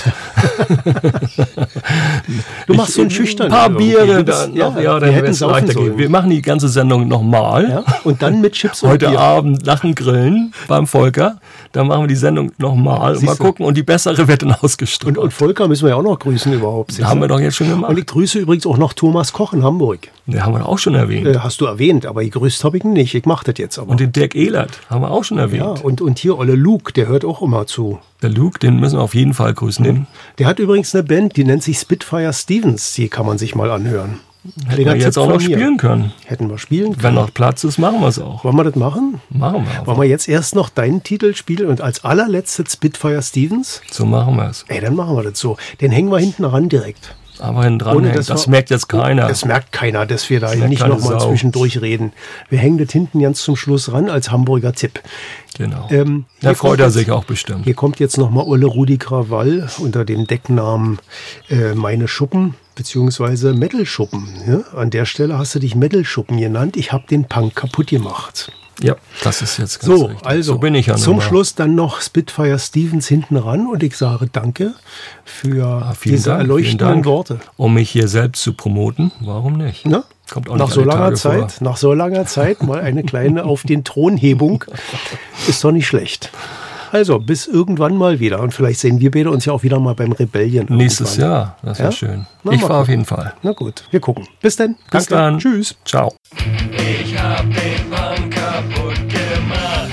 Du machst so einen Ich- schüchtern. Ein paar irgendwie. Biere, Du bist- dann, ja, noch, ja, wir dann hätten wird es saufen weitergehen. sollen. Wir machen die ganze Sendung nochmal. Ja, und dann mit Chips und Heute Bier. Abend Lachen grillen beim Volker. Dann machen wir die Sendung nochmal und mal Siehst du. gucken. Und die bessere wird dann ausgestrahlt. Und, und Volker müssen wir ja auch noch grüßen überhaupt. haben wir doch jetzt schon gemacht. Und ich grüße übrigens auch noch Thomas Koch in Hamburg. Den haben wir doch auch schon erwähnt. Äh, hast du erwähnt, aber gegrüßt habe ich ihn nicht. Ich mache das jetzt aber. Und den Dirk Ehlert haben wir auch schon ja, erwähnt. und, und hier Olle Luke, der hört auch immer zu. Der Luke, den müssen wir auf jeden Fall grüßen. Den Der hat übrigens eine Band, die nennt sich Spitfire Stevens. Die kann man sich mal anhören. hätten Kleiner wir jetzt Tipp auch von noch mir. spielen können. Hätten wir spielen können. Wenn noch Platz ist, machen wir es auch. Wollen wir das machen? Machen wir einfach. Wollen wir jetzt erst noch deinen Titel spielen und als allerletztes Spitfire Stevens? So machen wir es. Ey, dann machen wir das so. Den hängen wir hinten ran direkt. Aber hinten dran, Ohne, hängt, dass das wir- merkt jetzt keiner. Das merkt keiner, dass wir da merkt nicht keine nochmal Sau. zwischendurch reden. Wir hängen das hinten ganz zum Schluss ran als Hamburger Tipp. Genau. Ähm, da hier freut kommt er jetzt- sich auch bestimmt. Hier kommt jetzt nochmal Olle Rudi Krawall unter dem Decknamen äh, Meine Schuppen, beziehungsweise Metal-Schuppen. Ja? An der Stelle hast du dich Metal-Schuppen genannt. Ich habe den Punk kaputt gemacht. Ja, das ist jetzt ganz So, richtig. also so bin ich ja zum nun mal. Schluss dann noch Spitfire Stevens hinten ran und ich sage danke für Ah, vielen diese Dank, erleuchtenden vielen Dank. Worte. Um mich hier selbst zu promoten, warum nicht? Ne? Kommt auch Nach nicht so alle langer Tage Zeit, vor. nach so langer Zeit mal eine kleine auf den Thronhebung ist doch nicht schlecht. Also, bis irgendwann mal wieder. Und vielleicht sehen wir beide uns ja auch wieder mal beim Rebellion. Nächstes irgendwann. Jahr, das wäre Ja? schön. Na, ich mal fahre auf gucken. jeden Fall. Na gut, wir gucken. Bis dann. Bis Danke. dann. Tschüss. Ciao. Ich hab den Punk kaputt gemacht.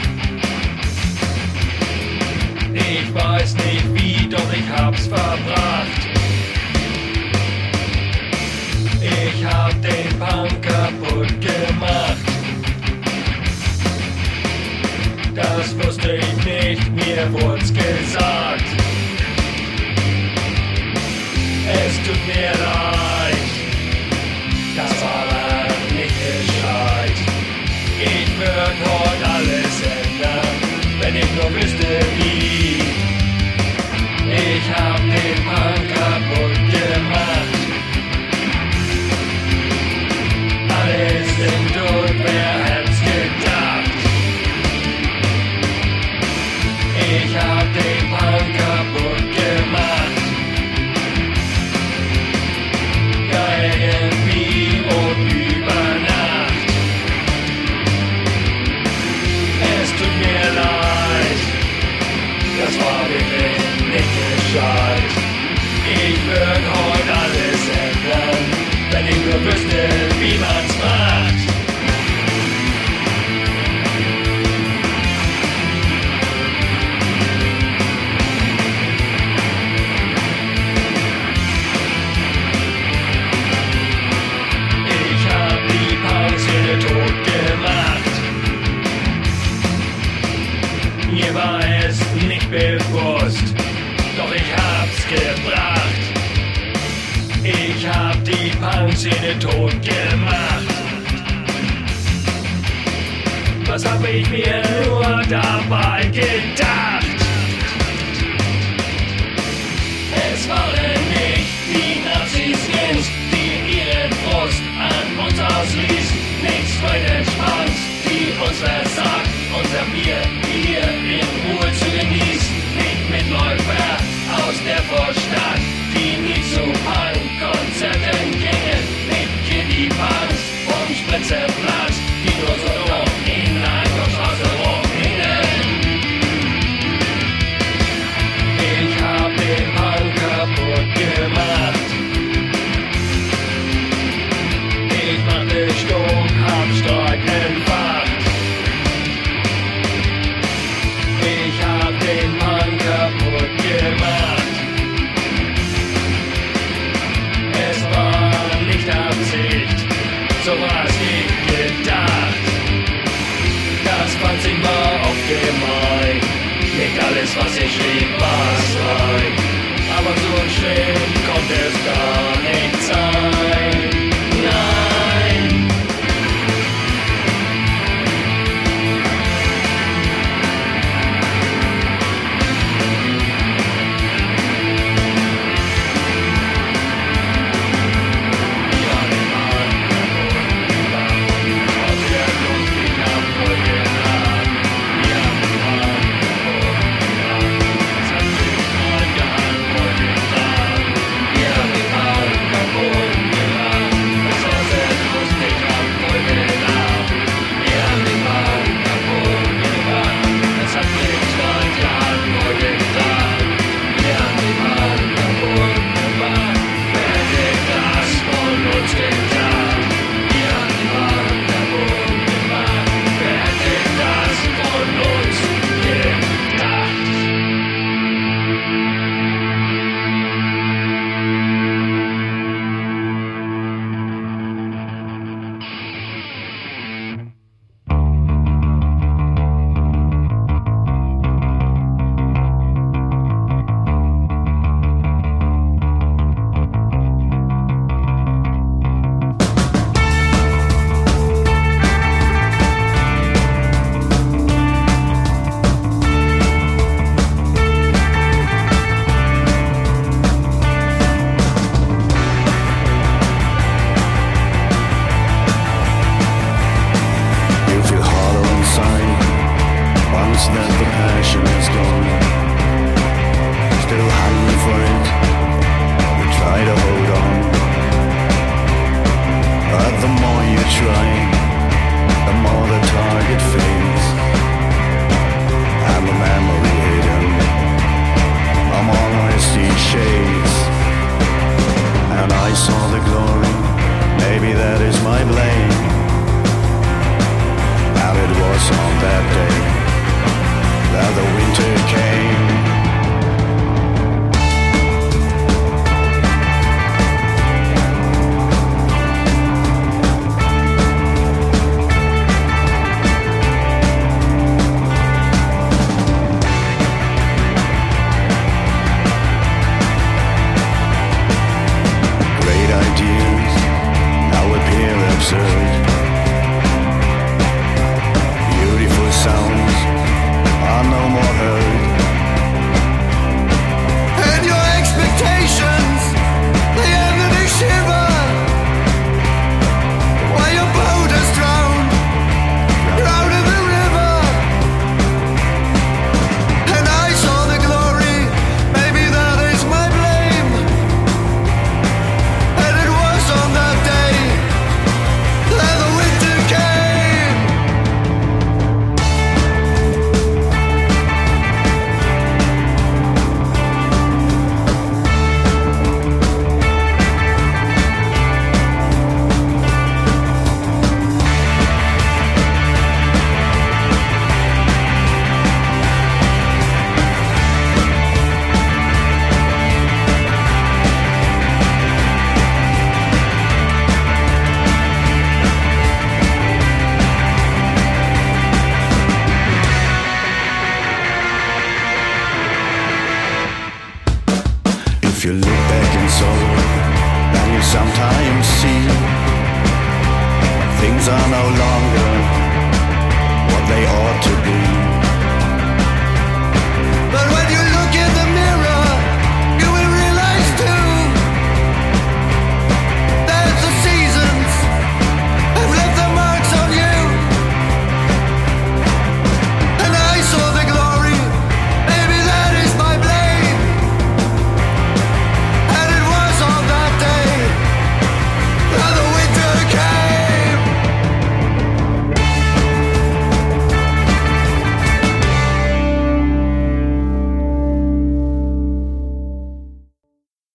Ich weiß nicht wie, doch ich hab's verbracht. Ich hab den Punk kaputt gemacht. Das wusste ich nicht, mir wurd's gesagt. Es tut mir leid, das war aber nicht gescheit. Ich würd heute alles ändern, wenn ich nur wüsste wie. nur wüsste, wie man's macht. Ich hab die Punkszene tot gemacht. Mir war es nicht bewusst, doch ich hab's gebracht. Ich hab die Punkszene tot gemacht. Was hab ich mir nur dabei gedacht? Es waren nicht die Nazi-Skins, die ihren Frust an uns ausließen. Nichts Freudenschwanz, die uns versagt, unser Bier hier in Ruhe zu genießen. Nicht Mitläufer aus der Vorstadt, die nie zu Punk-Konzerten gingen. Nicht Kiddie-Punks vom Spritzerplatz, die nur so dumm in Einkaufsstraße rumhingen. Ich hab den Punk kaputt gemacht. Ich machte Stunk, hab Streik entfacht. Ich hab den Punk kaputt gemacht. Es war nicht Absicht, so war's nicht gedacht. Das Panzig war auch gemein, nicht alles was ich schrieb war's rein. Aber so schlimm konnte es gar nicht sein, nein. that the winter are no longer what they ought to be.